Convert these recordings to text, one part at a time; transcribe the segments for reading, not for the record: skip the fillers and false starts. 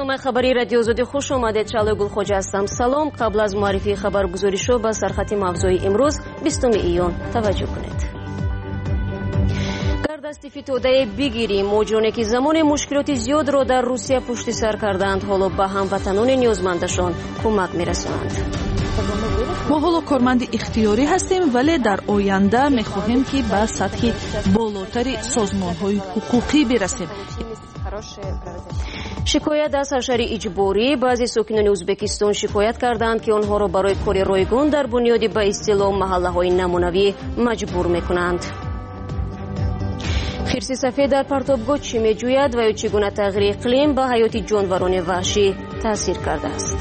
برنامه خبری رادیو آزادی خوش آمدید. چالو گلخوجه هستم. سلام. قبل از معرفی خبرگزاری شو به سرخط موضوعی امروز 20 ایون توجه کنید. دست فتوده بگیریم. مهاجرانی که زمان مشکلات زیاد را در روسیه پشت سر کردند حالا به هموطنان نیازمندشان کمک میرسانند. ما حالا کارمند اختیاری هستیم ولی در آینده میخواهیم که به سطح بالاتری سازمان‌های حقوقی برسیم. شکایت از حشر اجباری. بعضی ساکنان ازبکستان شکایت کردند که آنها را برای کار رایگان در بنیاد به اصطلاح محله‌های نمونوی مجبور میکنند. خرس سفید در پرتابگاه چی میجوید و یا چگونه تغییر اقلیم به حیات جانوران وحشی تاثیر کرده است؟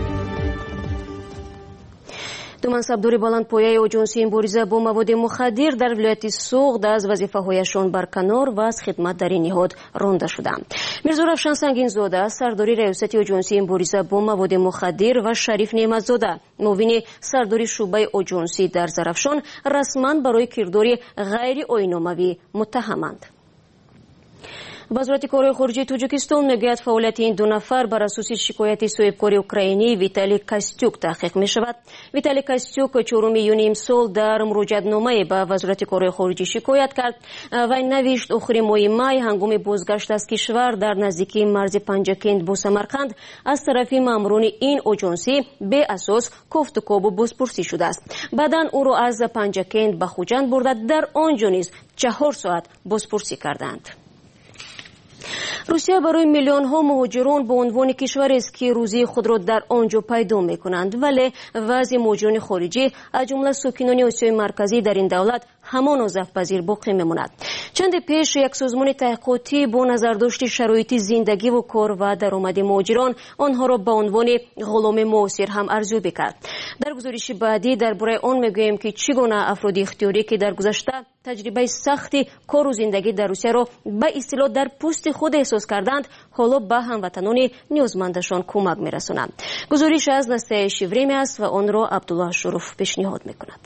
دو منصبدار بلندپایه آژانسی مبارزه با مواد مخدر در ولایت سوغد از وظیفه‌هایشان برکنار و از خدمت در این نهاد رانده شدند. میرزا رفشان سنگین‌زاده سرداری ریاست آژانسی مبارزه با مواد مخدر و شریف نعمت‌زاده معاون سرداری شعبه آژانسی در زرافشان رسما برای کرداری غیر آیین‌ناموی متهمند. وزارت کار خارجه تاجیکستان میگوید فعالیت این دو نفر بر اساس شکایت صاحبکار اوکراینی ویتالی کاستیوک تحقیق می شود. ویتالی کاستیوک 4 یونی امسال در مراجعه‌نامه به وزارت کار خارجه شکایت کرد و نوشت آخر ماه می هنگام بازگشت از کشور در نزدیکی مرز پنجکند با سمرقند از طرف ماموران این آژانسی به اساس کوفت و کوب و بازپرسی شده است. بعداً او را از پنجکند به خوجند برده در آنجا نیز 4 ساعت بازپرسی کردند. روسیه برای میلیون ها مهاجران به عنوان کشوری است که روزی خود را در آنجا پیدا می کنند، ولی وضع مهاجران خارجی از جمله ساکنان آسیای مرکزی در این دولت همان نظرپذیر باقی میماند. چند پیش یک سازمان تحقیقاتی با نظرداشت شرایط زندگی و کار و درآمد مهاجران آنها را به عنوان غلام معاصر هم ارزیابی کرد. در گزارش بعدی درباره آن میگوییم که چگونه افراد اختیاری که در گذشته تجربه سختی کار و زندگی در روسیه را به اصطلاح در پوست خود احساس کردند حالا به هموطنان نیازمندشان کمک میرسانند. گزارش از نسته شیورمی است و آن را عبدالله شروف پیشنهاد میکند.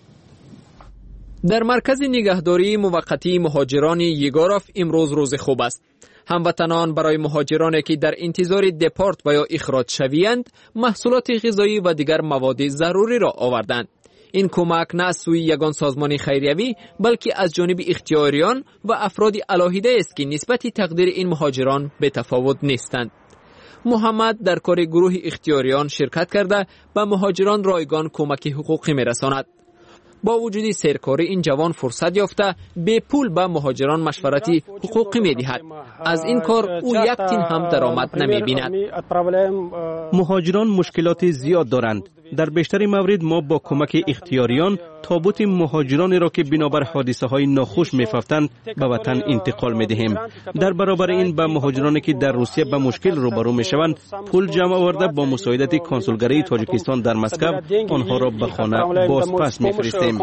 در مرکز نگهداری موقتی مهاجران یگاروف امروز روز خوب است. هموطنان برای مهاجرانی که در انتظار دپارت و یا اخراج شویند محصولات غذایی و دیگر مواد ضروری را آوردند. این کمک نه از سوی یگان سازمان خیریوی بلکه از جانب اختیاریان و افراد علاهیده است که نسبت تقدیر این مهاجران به تفاوت نیستند. محمد در کار گروه اختیاریان شرکت کرده به مهاجران رایگان کمک حقوقی میرساند. با وجود سرکاری این جوان فرصت یافته به پول به مهاجران مشورتی حقوقی می‌دهد. از این کار او یک تین هم درآمد نمی‌بیند. مهاجران مشکلات زیاد دارند. در بیشتر موارد ما با کمک اختیاریان تابوت مهاجرانی را که بنابر حادثه‌های ناخوش می‌افتند به وطن انتقال می‌دهیم. در برابر این به مهاجرانی که در روسیه به مشکل روبرو می‌شوند پول جمع آورده با مساعدت کنسولگری تاجیکستان در مسکو آنها را به خانه بازپس می‌فرستیم.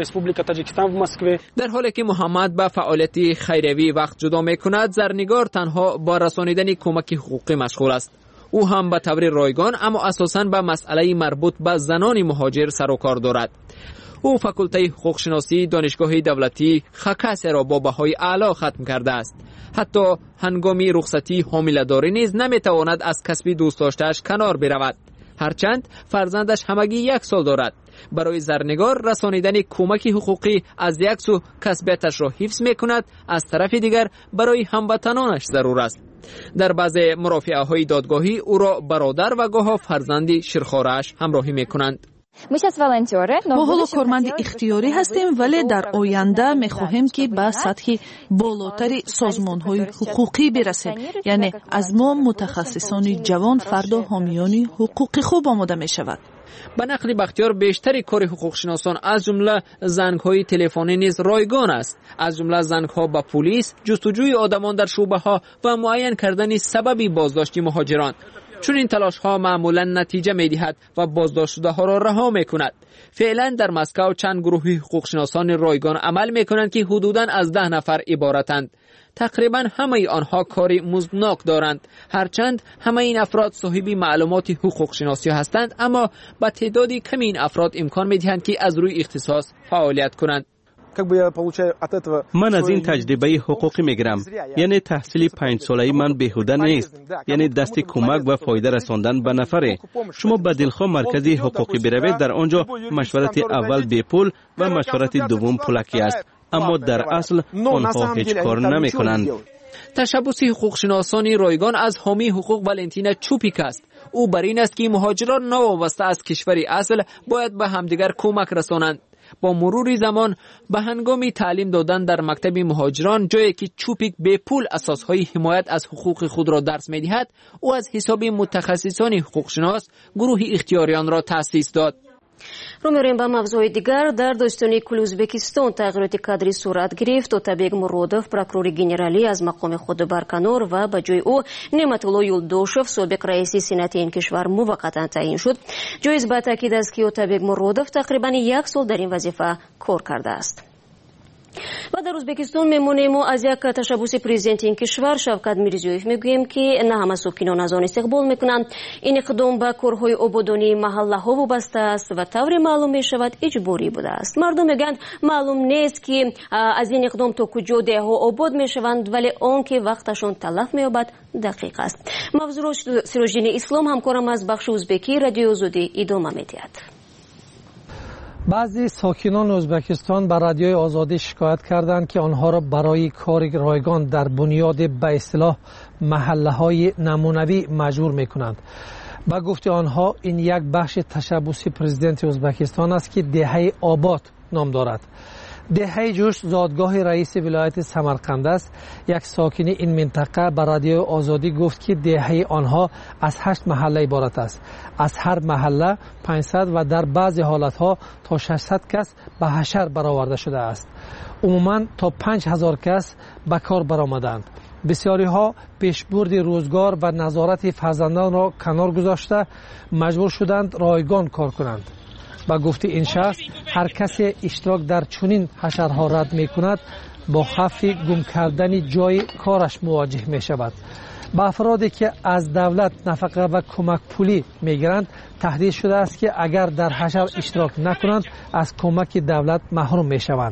در حالی که محمد به فعالیت خیریوی وقت جدا می‌کند، زرنگار تنها با رسانیدن کمک حقوقی مشغول است. او هم به طور رایگان اما اساساً به مسئله مربوط به زنان مهاجر سر و کار دارد. او فاکولته حقوق شناسی دانشگاه دولتی خکس را با بهای اعلی ختم کرده است. حتی هنگامی رخصتی حامله‌داری نیز نمیتواند از کسب دوست داشته‌اش کنار برود. هرچند فرزندش همگی 1 سال دارد. برای زرنگار رسانیدن کمک حقوقی از یک سو کسبیتش را حفظ میکند، از طرف دیگر برای هموطنانش ضرور است. در بعض مرافعه‌های دادگاهی او را برادر و گاه فرزندی شیرخواره‌اش همراهی میکنند. ما حالا کارمند اختیاری هستیم ولی در آینده میخواهیم که به سطح بالاتری سازمان‌های حقوقی برسیم. یعنی از ما متخصصان جوان فردا حامیان حقوق خوب آماده میشود. به نقل بختیار بیشتری کار حقوق شناسان از جمله زنگ‌های تلفنی نیز رایگان است. از جمله زنگ‌ها به پلیس، جستجوی آدمان در شعبه‌ها و معین کردن سبب بازداشت مهاجران. چون این تلاش‌ها معمولاً نتیجه می‌دهد و بازداشت شده‌ها را رها می‌کند. فعلا در مسکو چند گروه حقوق شناسان رایگان عمل می‌کنند که حدوداً از 10 نفر عبارتند. تقریبا همه آنها کاری مزدناک دارند. هرچند همه این افراد صاحب معلومات حقوق شناسی هستند، اما با تعدادی کمی این افراد امکان می‌دهند که از روی اختصاص فعالیت کنند. من از این تجربه حقوقی میگیرم، یعنی تحصیل 5 ساله‌ای من بیهوده نیست، یعنی دست کمک و فایده رساندن به نفره. شما به دلخواه مرکزی حقوقی بروید، در آنجا مشورت اول بی پول و مشورت دوم پولکی است، اما در اصل آنها هیچ کار نمی کنند. تشبث حقوقشناسان رایگان از حامی حقوق والنتینا چوپیک است. او بر این است که مهاجران نوابسته از کشوری اصل باید به همدیگر کمک رسانند. با مرور زمان به هنگام تعلیم دادن در مکتب مهاجران، جایی که چوپیک به پول اساسهای حمایت از حقوق خود را درس می‌دهد، او از حساب متخصصان حقوقشناس گروه اختیاریان را تأسیس داد. رو می‌ریم به موضوع دیگر. در داستان کل ازبکستان تغییرات کادری صورت گرفت. اوتابек مуродов прокурори генералӣ аз мақоми худ барканор ва ба ҷои ӯ неъматулло юлдошев собиқ раиси сенати ин кишвар муваққатан таъин шуд. ҷоиз ба таъкид аст ки اوتابек муродов тақрибан 1 сол дар ин вазифа кор кардааст. و در ازبکستان میمونیم و از یک تشبث پرزیدنت این کشور شوکت میرزیویف میگوییم که نه همه ساکنان از آن استقبال میکنند. این اقدام به کارهای آبادانی محله ها وابسته است و طوری معلوم میشود اجباری بوده است. مردم میگن معلوم نیست که از این اقدام تا کجا ده ها آباد میشوند، ولی آن که وقتشون تلف مییابد دقیق است. موضوع سراجدین اسلام همکارم از بخش ازبکی رادیو آزادی ادامه میدهد. بعضی ساکنان ازبکستان به رادیوی آزادی شکایت کردند که آنها را برای کار رایگان در بنیاد به اصطلاح محله‌های نمونوی مجبور می‌کنند. با گفته آنها این یک بخش تشبث پرزیدنت ازبکستان است که دهه آباد نام دارد. دهه جوش زادگاه رئیس ولایت سمرقند است. یک ساکن این منطقه به رادیو آزادی گفت که دهه آنها از 8 محله عبارت است. از هر محله 500 و در بعضی حالتها تا 600 کس به حشر برآورده شده است. عموما تا 5000 کس به کار برآمدند. بسیاری ها پیشبرد روزگار و نظارت فرزندان را کنار گذاشته مجبور شدند رایگان کار کنند. با گفته این شخص هر کسی اشتراک در چنین حشرها رد می کند با خوف گم کردن جای کارش مواجه می شود. با افرادی که از دولت نفقه و کمک پولی می گیرند تهدید شده است که اگر در حشر اشتراک نکنند از کمک دولت محروم می شوند.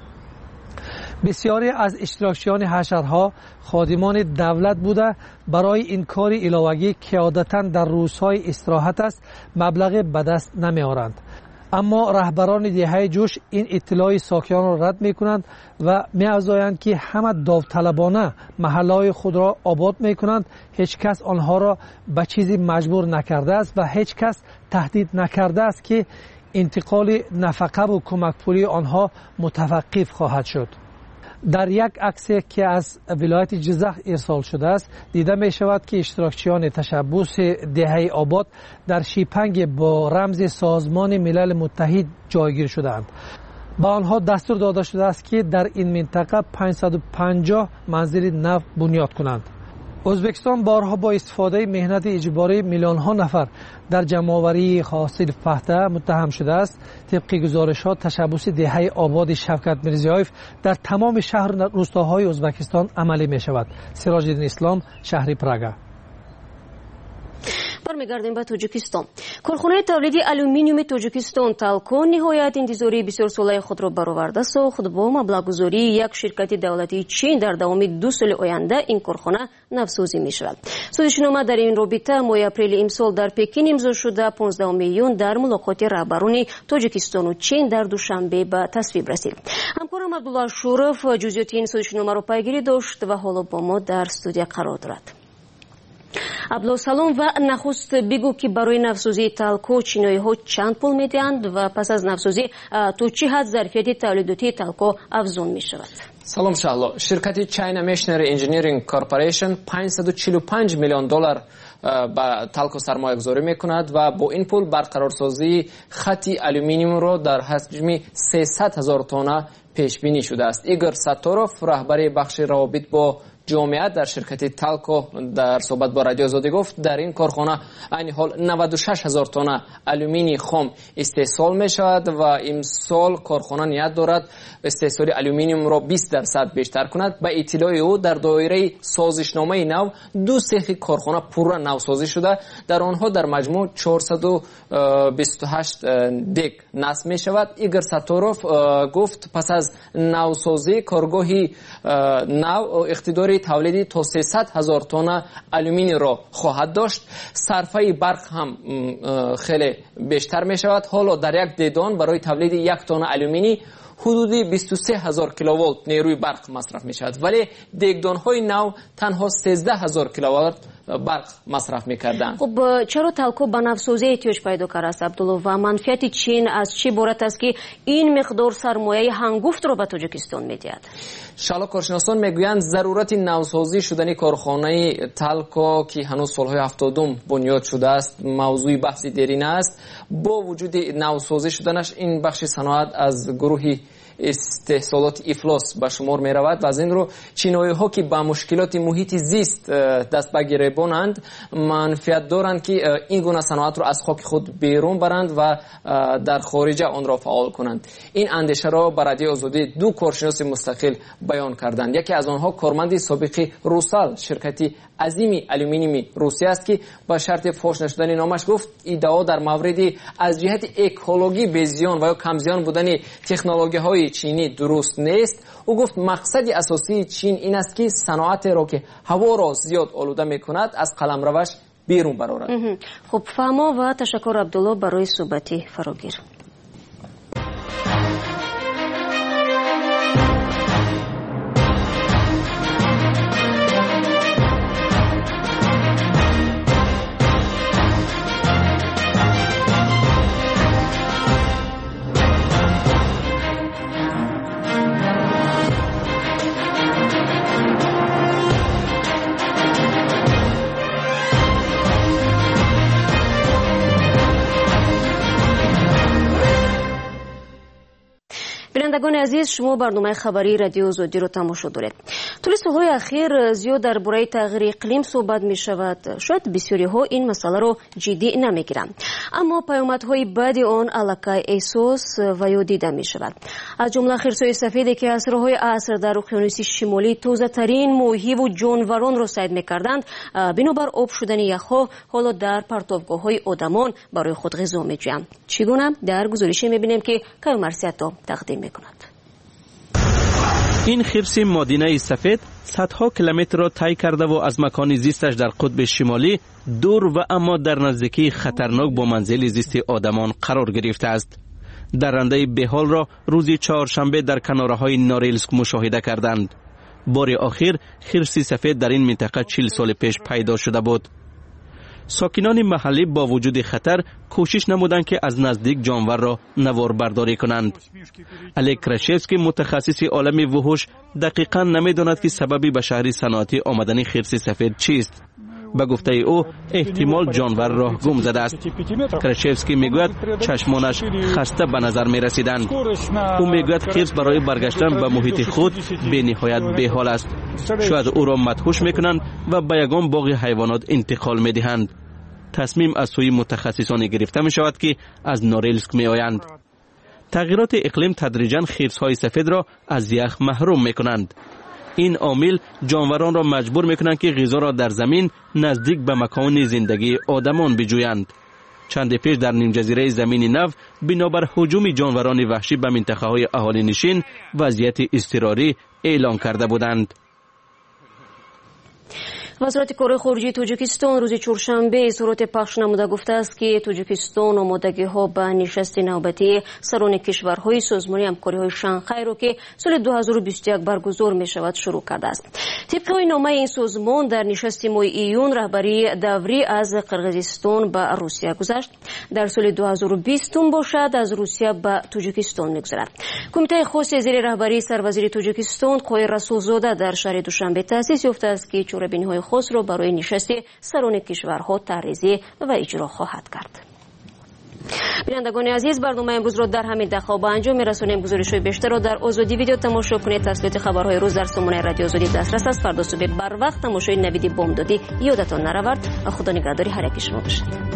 بسیاری از اشتراکچیان حشرها خادمان دولت بوده برای این کار علاوه‌ای که عادتاً در روزهای استراحت است مبلغ به دست نمی آورند. اما رهبران دهه جوش این اطلاع ساکنان را رد می کنند و می افزایند که همه داوطلبانه محله‌های خود را آباد می کنند. هیچ کس آنها را به چیزی مجبور نکرده است و هیچ کس تهدید نکرده است که انتقال نفقه و کمک پولی آنها متوقف خواهد شد. در یک عکس که از ولایت جزخ ارسال شده است دیده می شود که اشتراکچیان تشبث دهه آباد در شیپنگ با رمز سازمان ملل متحد جایگیر شدند. با آنها دستور داده شده است که در این منطقه 550 منزل نو بنیاد کنند. ازبکستان بارها با استفاده مهنت اجباری میلیون ها نفر در جمع‌آوری حاصل پخته متهم شده است. طبق گزارش‌ها تشبث دهه آباد شوکت میرزیویف در تمام شهر و روستاهای ازبکستان عملی می‌شود. سراج‌الدین اسلام، شهر پراگا. برمیگردیم به تاجیکستان. کارخانه تولید آلومینیوم تاجیکستان تالکو نهایت انتظاری بسیار ساله خود را برآورده ساخت. با مبلغ‌گذاری یک شرکت دولتی چین در دام 2 سال آینده این کارخانه نوسازی می‌شود. سازشنامه در این رابطه ماه اپریل امسال در پکین امضا شده 15 میلیون در ملاقات رهبران تاجیکستان و چین در دوشنبه به تصویب رسید. همکارم عبدالله شورف جزئیات این سازشنامه را پیگیری داشت و حالا با ما در استودیو قرار دارد. عبدالله سلام و نخست بگو که برای نوسازی تالکو چینایی ها چند پول میدهند و پس از نوسازی تو چه حد ظرفیت تولیداتی تالکو افزون می شود؟ سلام شهلا. شرکت چاینا مشنری انجینیرینگ کارپوریشن 545 میلیون دلار به تالکو سرمایه گذاری می کند و با این پول برقرارسازی خطی آلومینیوم را در حجم 300,000 تن پیش بینی شده است. ایگور ساتوروف رهبر بخش روابط با جامعیت در شرکت تالکو در صحبت با رادیو آزادی گفت در این کارخانه عین حال 96,000 تن آلومینی خام استحصال می شود و امسال کارخانه نیت دارد استحصال آلومینیوم را 20% بیشتر کند. به اطلاع او در دایره سازشنامه نو 2 سیخ کارخانه پورا نوسازی شده، در آنها در مجموع 428 دگ نصب می شود. ایگور ساتوروف گفت پس از نوسازی کارگاهی نو اقتدار تولیدی تا 300,000 تن آلومینی را خواهد داشت. صرفه برق هم خیلی بیشتر می شود. حالا در یک دیدان برای تولید 1 تن آلومینی حدودی 23,000 کیلووات نیروی برق مصرف می شود، ولی دیگدان‌های نو تنها 13,000 کیلووات برق مصرف می‌کردند. خب چرا تالکو به نوسازی احتیاج پیدا کرده است عبدالله و منفعت چین از چه عبارت است که این مقدار سرمایه هنگفت را به تاجیکستان می‌دهد؟ شالا کارشناسان میگویند ضرورت نوسازی شدن کارخانه تالکو که هنوز سالهای 70 بنیاد شده است موضوع بحث دیرینه است. با وجود نوسازی شدنش این بخش صنعت از گروهی استحصالات افلاس به شمار می رود و از این رو چینایی ها که با مشکلات محیط زیست دست به گریبانند منفعت دارند که این گونه صنعت رو از خاک خود بیرون برند و در خارج آن را فعال کنند. این اندیشه را به رادیو آزادی 2 کارشناس مستقل بیان کردند. یکی از آنها کارمند سابق روسال شرکتی عظیمی آلومینیومی روسیه است که با شرط فاش نشدن نامش گفت ادعا در مورد از جهت اکولوژی بزیان و یا کمزیان بودن تکنولوژی های چینی درست نیست. او گفت مقصد اساسی چین این است که صنعت را که هوا را زیاد آلوده میکند از قلمروش بیرون برآورد. خب فهما و تشکر عبدالله برای صحبتی فراگیر. بینندگان عزیز، شما برنامه خبری رادیو آزادی رو تماشا دارید. طول سالهای اخیر زیاد درباره تغییر اقلیم صحبت می شود. شاید بسیاری ها این مسئله رو جدی نمی گیرند، اما پیامدهای بعد آن علاقه احساس و یا دیده می شود. از جمله خرسای سفیدی که از راههای عصر در اقیانوس شمالی تازه ترین ماهی و جانوران را صید می کردند، بنابر آب شدن یخها حالا در پرتابگاه های آدمان برای خود غذا می جویند. چگونه؟ در گزارشی می بینیم که کیومرثیتا تقدیم می کند. این خرس مادینه سفید صدها کیلومتر را طی کرده و از مکان زیستش در قطب شمالی دور و اما در نزدیکی خطرناک با منزل زیست آدمان قرار گرفته است. درنده بحال را روز چهارشنبه در کناره‌های نارلسک مشاهده کردند. بار آخر خرس سفید در این منطقه 40 سال پیش پیدا شده بود. ساکنان محلی با وجود خطر کوشش نمودند که از نزدیک جانور را نوار برداری کنند. الک کراشفسکی متخصص عالم وحوش دقیقاً نمیداند که سببی به شهر صنعتی آمدن خرس سفید چیست. به گفته او احتمال جانور راه گم زده است. کراشفسکی میگوید چشمانش خسته به نظر می رسیدند. او میگوید خرس برای برگشتن به محیط خود به نهایت بی‌حال است. شاید او را مدهوش میکنند و به یگان باغ حیوانات انتقال میدهند. تصمیم از سوی متخصصان گرفته می شود که از نارلسک می آیند. تغییرات اقلیم تدریجاً خرس‌های سفید را از یخ محروم می کنند. این عامل جانوران را مجبور می کنند که غذا را در زمین نزدیک به مکان زندگی آدمان بجویند. چند پیش در نیم جزیره زمین نو بنابر هجوم جانوران وحشی به منطقه های اهالی نشین وضعیت اضطراری اعلان کرده بودند. وزارت کار خارجه تاجیکستان روز چهارشنبه اظهارات پخش نموده گفته است که تاجیکستان آمادگی‌ها به نشست نوبتی سران کشورهای سازمان همکاری‌های شانگهای را که سال 2021 برگزار می‌شود شروع کرده است. طبق نامه این سازمان در نشست ماه ایون رهبری دوری از قرقیزستان به روسیه گذشت. در سال 2020 باشد از روسیه به تاجیکستان می‌گذرد. کمیته خاص زیر رهبری سروزیر تاجیکستان قای رسولزاده در شهر دوشنبه تأسیس یافته است که چاره‌بینی‌های خاص را برای نشست سران کشورها طرح‌ریزی و اجرا خواهد کرد. بینندگان عزیز، برنامه امروز را در همین دقیقه به انجام می‌رسانیم. گزارش‌های بیشتر را در آزادی ویدیو تماشا کنید. تسلیت خبرهای روز در سامانه رادیو آزادی دسترس است. فردا صبح بر وقت تماشای نوید بامدادی یادتان نرود. خدا نگهداری هر یک شما باشد.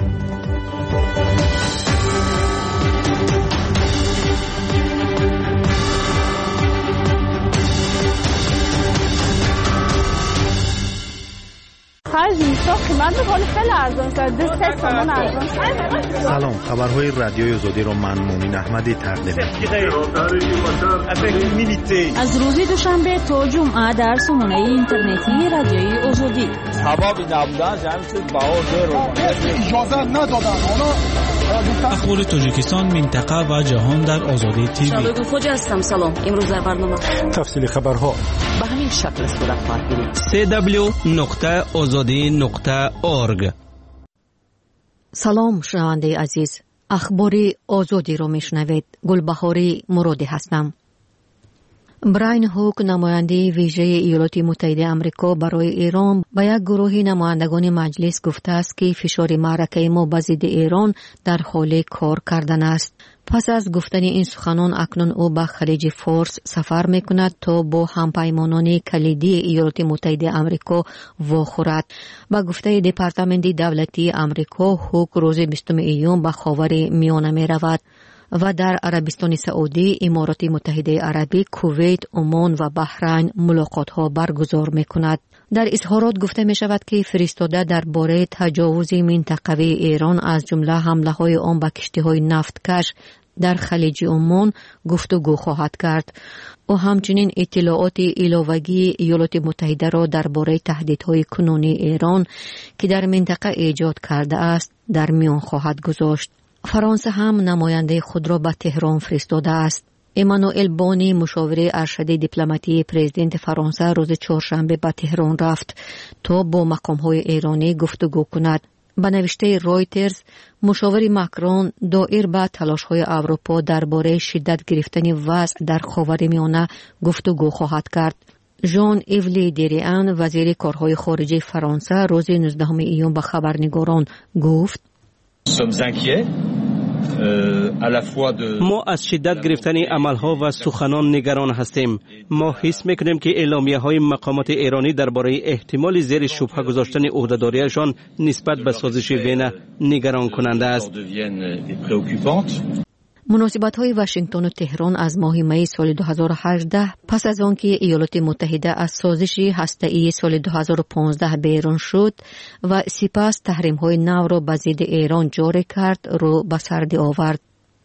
سلام، خبرهای رادیوی آزادی را من مومن احمدی تقدیم از روز دوشنبه تا جمعه در سامانه اینترنتی رادیوی آزادی. اخبار تاجیکستان، منطقه و جهان در آزادی تیوی. شادو خوجا هستم. سلام. امروز در برنامه تفصیل خبرها به همین شکل صورت خواهد گرفت. www.azadi.org. سلام شنونده عزیز، اخبار آزادی رو میشنوید. گلبهاری مرادی هستم. براین هوک، نماینده ویژه ایالات متحده آمریکا برای ایران، به یک گروه نمایندگان مجلس گفته است که فشار معرکه ما به ضد ایران در حال کار کردن است. پس از گفتن این سخنان اکنون او به خلیج فارس سفر میکند تا با همپیمانان کلیدی ایالات متحده آمریکا واخورد. با گفته دپارتمنت دولتی آمریکا، هوک روز 20 ایون به خاور میانه می رود و در عربستان سعودی، امارات متحده عربی، کویت، عمان و بحرین ملاقات ها برگزار می کند. در اظهارات گفته می شود که فرستاده درباره تجاوز منطقوی ایران از جمله حمله های آن به کشتی های نفتکش در خلیج عمان گفتگو خواهد کرد. او همچنین اطلاعات علاوه‌ای ایالات متحده را درباره تهدیدهای کنونی ایران که در منطقه ایجاد کرده است در میان خواهد گذاشت. فرانسه هم نماینده خود را به تهران فرستاده است. امانوئل بونی، مشاور ارشد دیپلماتی پرزیدنت فرانسه، روز چهارشنبه به تهران رفت تا با مقام‌های ایرانی گفتگو کند. به نوشته رویترز، مشاور ماکرون دایر به تلاش‌های اروپا درباره شدت گرفتن وضع در خاورمیانه گفتگو خواهد کرد. ژان ایو لی دریان، وزیر کارهای خارجه فرانسه، روز 19 ایون به خبرنگاران گفت: ما از شدت گرفتن عملها و سخنان نگران هستیم. ما حس میکنیم که اعلامیه‌های مقامات ایرانی درباره احتمال زیر شبهه گذاشتن عهده‌داریشان نسبت به سازش وین نگران کننده است. مناسبت‌های واشنگتن و تهران از ماه می سال 2018 پس از آنکه ایالات متحده از سازش هسته‌ای سال 2015 بیرون شد و سپس تحریم‌های نو را به ضد ایران جاری کرد، رو به سر آورد.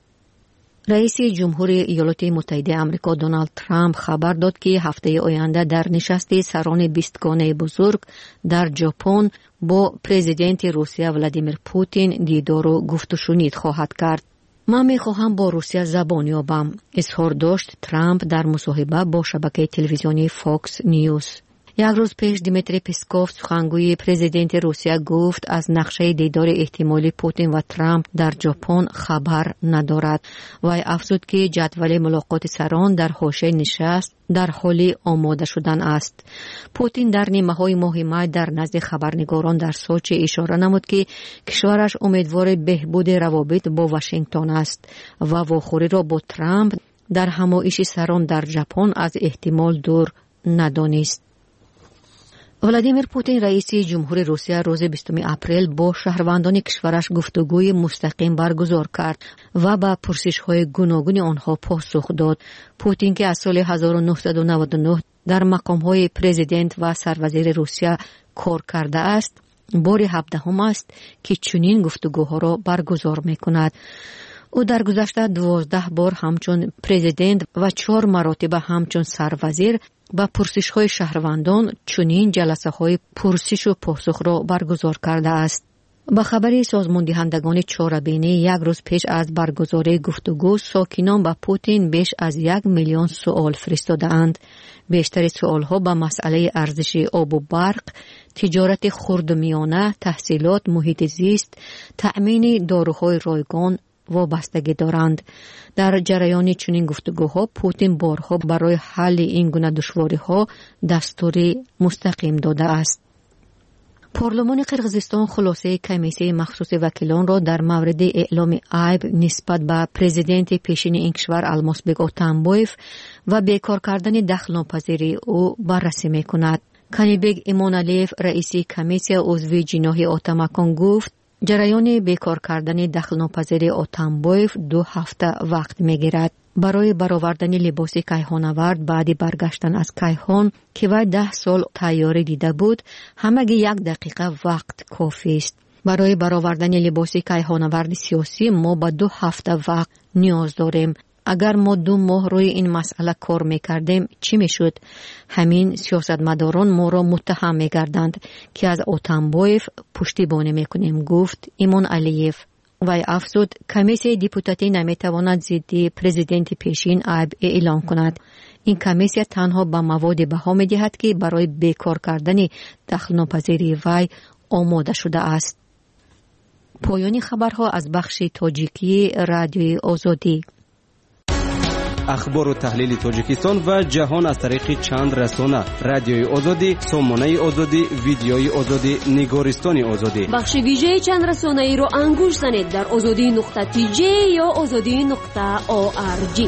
رئیس جمهور ایالات متحده آمریکا دونالد ترامپ خبر داد که هفته آینده در نشست سران بیستگانه بزرگ در ژاپن با پرزیدنت روسیه ولادیمیر پوتین دیدار و گفت و شنید خواهد کرد. من میخواهم با روسیه زبان یابم، اظهار داشت ترامپ در مصاحبه با شبکه تلویزیونی فاکس نیوز. یک روز پیش دیمیتری پسکوف، سخنگوی پرزیدنت روسیه، گفت از نقشه دیدار احتمالی پوتین و ترامپ در ژاپن خبر ندارد. وی افزود که جدول ملاقات سران در حاشیه نشست در حال آماده شدن است. پوتین در نیمه‌های ماه می در نزد خبرنگاران در سوچی اشاره نمود که کشورش امیدوار بهبود روابط با واشنگتن است و واخوری را با ترامپ در همایش سران در ژاپن از احتمال دور ندانست. ولادیمیر پوتین، رئیس جمهور روسیه، روز 20 اپریل با شهروندان کشورش گفتگوی مستقیم برگزار کرد و به پرسش‌های گوناگون آنها پاسخ داد. پوتین که از سال 1999 در مقام‌های پرزیدنت و سروزیر روسیه کار کرده است، بار 17 است که چنین گفتگوها را برگزار می‌کند. او در گذشته 12 بار همچون پرزیدنت و 4 مراتب همچون سروزیر با پرسش‌های شهروندان چنین جلسه‌های پرسش و پاسخ را برگزار کرده است. با خبری سازمان دهندگان چهاربینی، یک روز پیش از برگزاری گفتگو، ساکنان با پوتین بیش از 1 میلیون سوال فرستاده‌اند. بیشتر سوال‌ها با مسئله ارزش آب و برق، تجارت خردمیانه، تحصیلات، محیط زیست، تأمین داروهای رایگان وابستگی دارند. در جریان چنین گفتگوها پوتین بارها برای حل این گونه دشواری‌ها دستوری مستقیم داده است. پارلمان قرقیزستان خلاصه کمیسیه مخصوص وکیلان را در مورد اعلام عیب نسبت به پرزیدنت پیشین این کشور المازبек اتنبایف و بیکار کردن دخل ناپذیری او بررسی میکند. کانیبگ ایمانعلیف رئیس کمیسیه عضو جناحی اتمکان گفت جریان بیکار کردن دخل ناپذیری اتنبایف 2 هفته وقت میگیرد. برای برآوردن لباس کیهان‌آورد بعد برگشتن از کیهان که وی 10 سال تیاری دیده بود، همگی 1 دقیقه وقت کافی است. برای برآوردن لباس کیهان‌آورد سیاسی ما با 2 هفته وقت نیاز داریم. اگر ما 2 ماه روی این مسئله کار میکردیم چی میشد؟ همین سیاستمداران ما را متهم میگردند که از اتنبایف پشتیبانی میکنیم، گفت ایمان علیف. وی افزود کمیسیه دیپوتاتی نمیتواند ضد پرزیدنت پیشین عیب اعلام کند. این کمیسیه تنها به مواد بها میدهد که برای بیکار کردن دخل ناپذیری وی آماده شده است. پایان خبرها از بخش تاجیکی رادیوی آزادی. اخبار و تحلیل تاجیکستان و جهان از طریق چند رسانه: رادیوی آزادی، سامانه آزادی، ویدیوی آزادی، نگارستان آزادی. بخش ویژه چند رسانه ای رو انگوش زنید در azadi.tj یا azadi.org.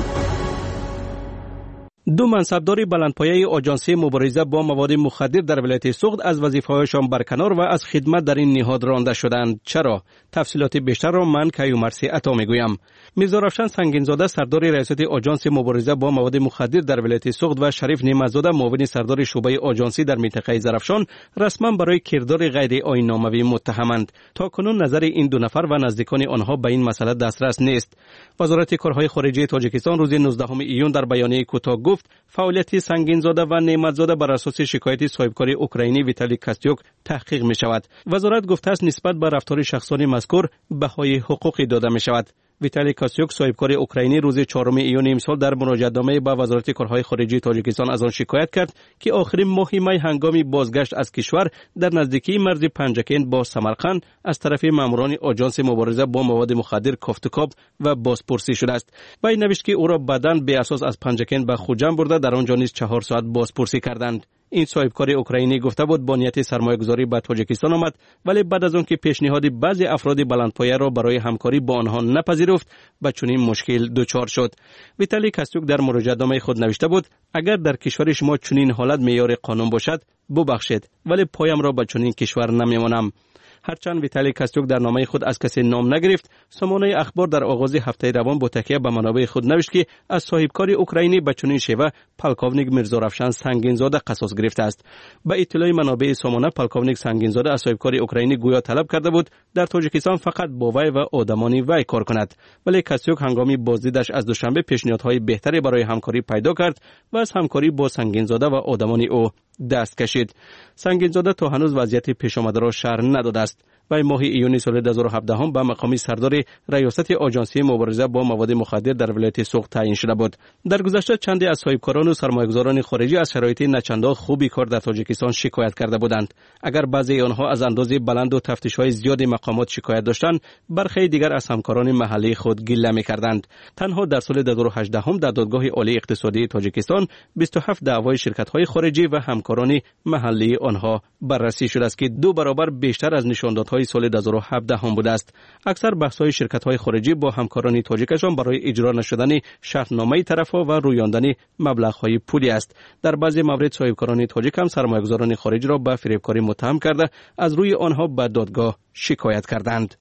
2 منصبدار بلندپایه آژانسی مبارزه با مواد مخدر در ولایت سوخت از وظیفه‌هایشان برکنار و از خدمت در این نهاد رانده شدند. چرا؟ تفصیلات بیشتر را من کیومرثی عطا میگویم. میرزا رفشن سنگینزاده سردار ریاست آژانس مبارزه با مواد مخدر در ولایت سوخت و شریف نعمت‌زاده معاون سردار شعبه آژانسی در منطقه زرافشان رسما برای کردار غیر آیین‌ناموی متهمند. تاکنون نظر این 2 نفر و نزدیکان آنها به این مسئله دسترس نیست. وزارت کارهای خارجه تاجیکستان روز 19 ایون در بیانیه کوتاه گفت فعالیت سنگینزاده و نعمت‌زاده بر اساس شکایت صاحبکار اوکراینی ویتالی کاستیوک تحقیق می شود. وزارت گفته است نسبت به رفتار شخصانی مذکور بهای حقوقی داده می شود. ویتالی کاستیوک صاحبکار اوکراینی روز 4 ایون امسال در مراجعه‌نامه به وزارت کارهای خارجه تاجیکستان از آن شکایت کرد که آخرین ماه می هنگامی بازگشت از کشور در نزدیکی مرز پنجکین با سمرقند از طرف ماموران آژانس مبارزه با مواد مخدر کافتکاب و بازپرسی شده است. وی نوشت که او را بعداً به اساس از پنجکین به خوجم برده در آنجا نیز 4 ساعت بازپرسی کردند. این صاحبکار اوکراینی گفته بود با نیت سرمایه‌گذاری به تاجیکستان آمد، ولی بعد از آن که پیشنهاد بعضی افراد بلندپایه را برای همکاری با آنها نپذیرفت به چنین مشکل دچار شد. ویتالی کاستیوک در مراجعه‌نامه خود نوشته بود اگر در کشور شما چنین حالت معیار قانون باشد ببخشید، ولی پایم را به چنین کشور نمیمانم. هرچند ویتالی کاستیوک در نامه خود از کسی نام نگرفت، سامانه اخبار در آغاز هفته روان با تکیه به منابع خود نوشت که از صاحبکار اوکراینی به چنین شیوه پالکوونیک میرزا رفشن سنگینزاده قصاص گرفته است. به اطلاع منابع سامانه پالکوونیک سنگینزاده از صاحبکار اوکراینی گویا طلب کرده بود در تاجیکستان فقط با وی و آدمان وی کار کند، ولی کاستیوک هنگامی بازدیدش از دوشنبه پیشنهادهای بهتری برای همکاری پیدا کرد و از همکاری با سنگینزاده و آدمان او دست کشید. سنگینزاده تا هنوز وضعیت پیش آمده را شرح نداده است. و ماه ایون سال 2017 هم به مقام سردار ریاست آژانسی مبارزه با مواد مخدر در ولایت سوخت تعیین شده بود. در گذشته چندی از صاحبکاران و سرمایه‌گذاران خارجی از شرایط نچندان خوبی کار در تاجیکستان شکایت کرده بودند. اگر بعضی آنها از اندازه بلند و تفتیش‌های زیاد مقامات شکایت داشتند، برخی دیگر از همکاران محلی خود گله می‌کردند. تنها در سال 2018 هم در دادگاه عالی اقتصادی تاجیکستان 27 دعوای شرکت‌های خارجی و همکاران محلی آنها بررسی شده است که 2 برابر بیشتر از نشاندادهای سال 2017 هم بوده است. اکثر بحث‌های شرکت‌های خارجی با همکاران تاجیکشان برای اجرا نشدن شرطنامه طرف‌ها و رویاندن مبلغ‌های پولی است. در بعضی موارد صاحبکاران تاجیک هم سرمایه‌گذاران خارجی را به فریبکاری متهم کرده از روی آنها به دادگاه شکایت کردند.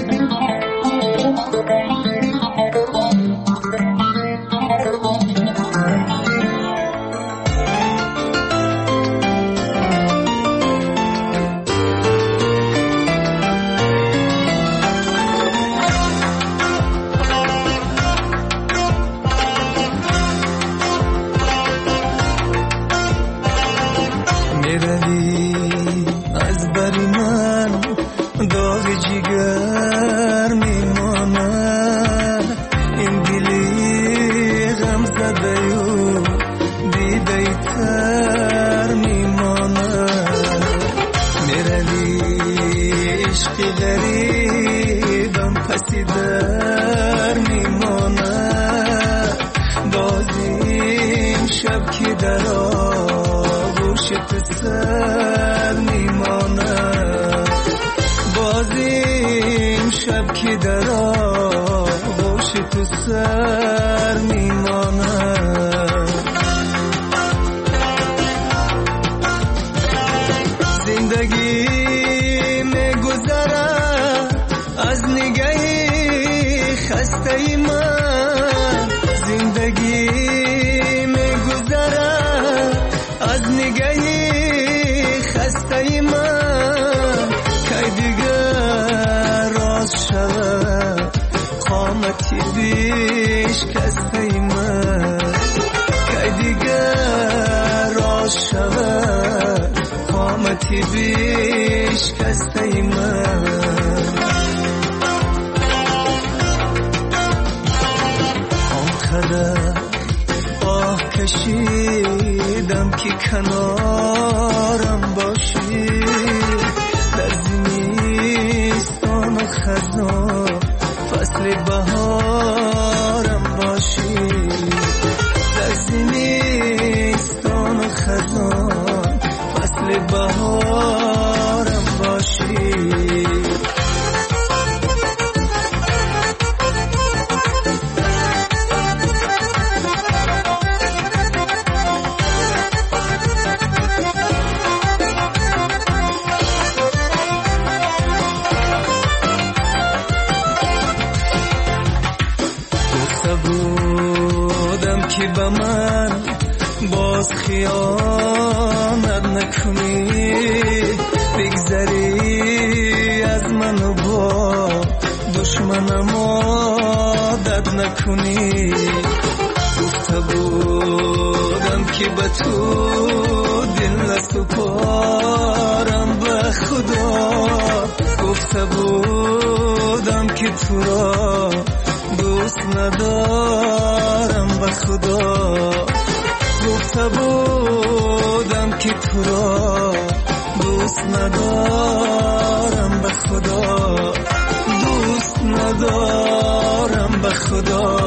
شب که در آغوش تو سر میمانم که در آغوش تو سر میماند. زندگی میگذره از نگاهی خسته من، زندگی میگذره از نگاهی خسته من، که دیگر راز شود قامتی بیش کسته من، که دیگر راز شود قامتی بیش کسته من. آه کشیدم که کنارم باشی، در زمستان و خزان فصل بهارم باشی، در زمستان و خزان فصل بهارم باشی. که با من باز خیانت نکنی، بگذری از من و با دشمنم عادت نکنی. گفته بودم که به تو دل نسپارم به خدا، گفته بودم که تو را دوست ندارم به خدا، گفته بودم که تو را دوست ندارم به خدا، دوست ندارم به خدا.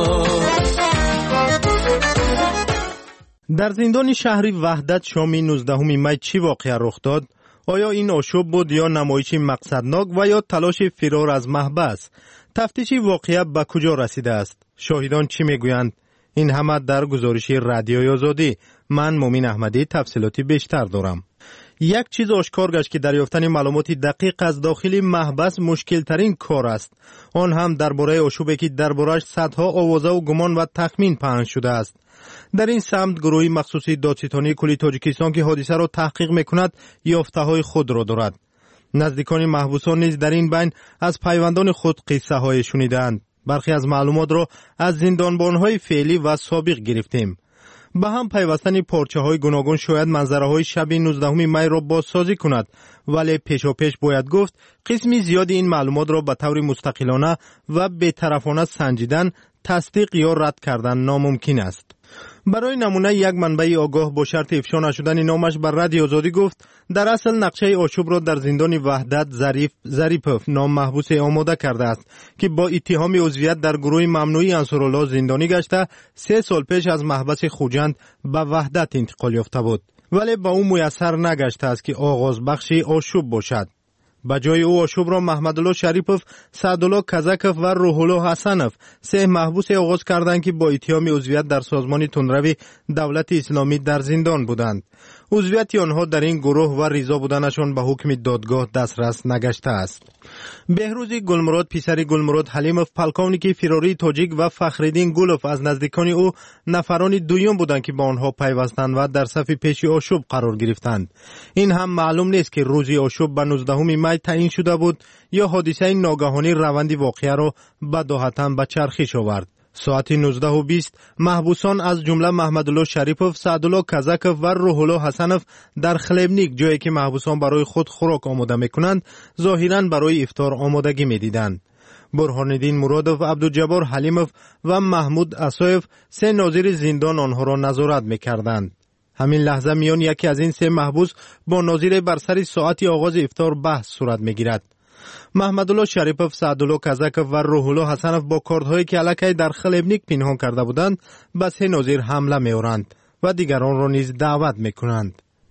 در زندان شهری وحدت شام 19 می چی واقعه رخ داد؟ آیا این آشوب بود یا نمایشی مقصدناک و یا تلاش فرار از محبس؟ تفتیش واقعه به کجا رسیده است؟ شاهدان چی میگویند؟ این همه در گزارش رادیوی آزادی. من مومین احمدی تفصیلاتی بیشتر دارم. یک چیز آشکار گشت که دریافتن معلومات دقیق از داخل محبس مشکل ترین کار است. آن هم درباره آشوبی که درباره‌اش صدها آوازه و گمان و تخمین پهن شده است. در این سمت گروهی مخصوصی دادستانی کل تاجیکستان که حادثه را تحقیق میکند یافته‌های خود را دارد. نزدیکان محبوسان نیز در این بین از پیوندان خود قصه های شنیدند. برخی از معلومات را از زندانبان‌های فعلی و سابق گرفتیم. به هم پیوستن پارچه های گوناگون شاید منظره های شب 19 می را بازسازی کند، ولی پیشاپیش باید گفت قسمی زیادی این معلومات را به طور مستقلانه و بی‌طرفانه سنجیدن، تصدیق یا رد کردن ناممکن است. برای نمونه یک منبع آگاه با شرط افشا نشدن نامش بر رادیو آزادی گفت در اصل نقشه آشوب را در زندان وحدت ظریفوف نام محبوس آماده کرده است که با اتهام عضویت در گروه ممنوعی انصارالله زندانی گشته 3 سال پیش از محبس خوجند به وحدت انتقال یافته بود، ولی با او میسر نگشته است که آغاز بخش آشوب باشد. به جای او آشوب را محمدالله شریفوف، سعدالله کزکوف و روحالله حسنوف 3 محبوس آغاز کردند که با اتهام عضویت در سازمان تندروی دولت اسلامی در زندان بودند. عضویت آنها در این گروه و رضا بودنشان به حکم دادگاه دسترس نگشته است. بهروز گلمراد پسر گلمراد حلیموف پلکونیک فراری تاجیک و فخرالدین گلوف از نزدیکان او نفران دوم بودند که با آنها پیوستند و در صف پیش آشوب قرار گرفتند. این هم معلوم نیست که روزی آشوب به 19 می تعیین شده بود یا حادثه ناگهانی روند واقعه را بداهتا به چرخش آورد. ساعت 19:20 محبوسان از جمله محمدالله شریفوف، سعدالله کزکوف و روحالله حسنوف در خلیبنیک، جایی که محبوسان برای خود خوراک آماده میکنند، ظاهراً برای افطار آمادگی میدیدند. برهانالدین مرادوف، عبدالجبار حلیموف و محمود اسایف 3 ناظر زندان آنها را نظارت میکردند. همین لحظه میان یکی از این 3 محبوس با ناظر بر سر ساعت آغاز افطار بحث صورت میگیرد. محمدالله شریفوف، سعدالله کزکوف و روحالله حسنوف با کارت‌هایی که علیه در خلیبنیک پنهان کرده بودند به 3 ناظر حمله می‌آورند و دیگران را نیز دعوت می‌کنند.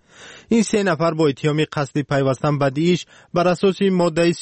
این 3 نفر با اتهام قصد پیوستن به داعش بر اساس ماده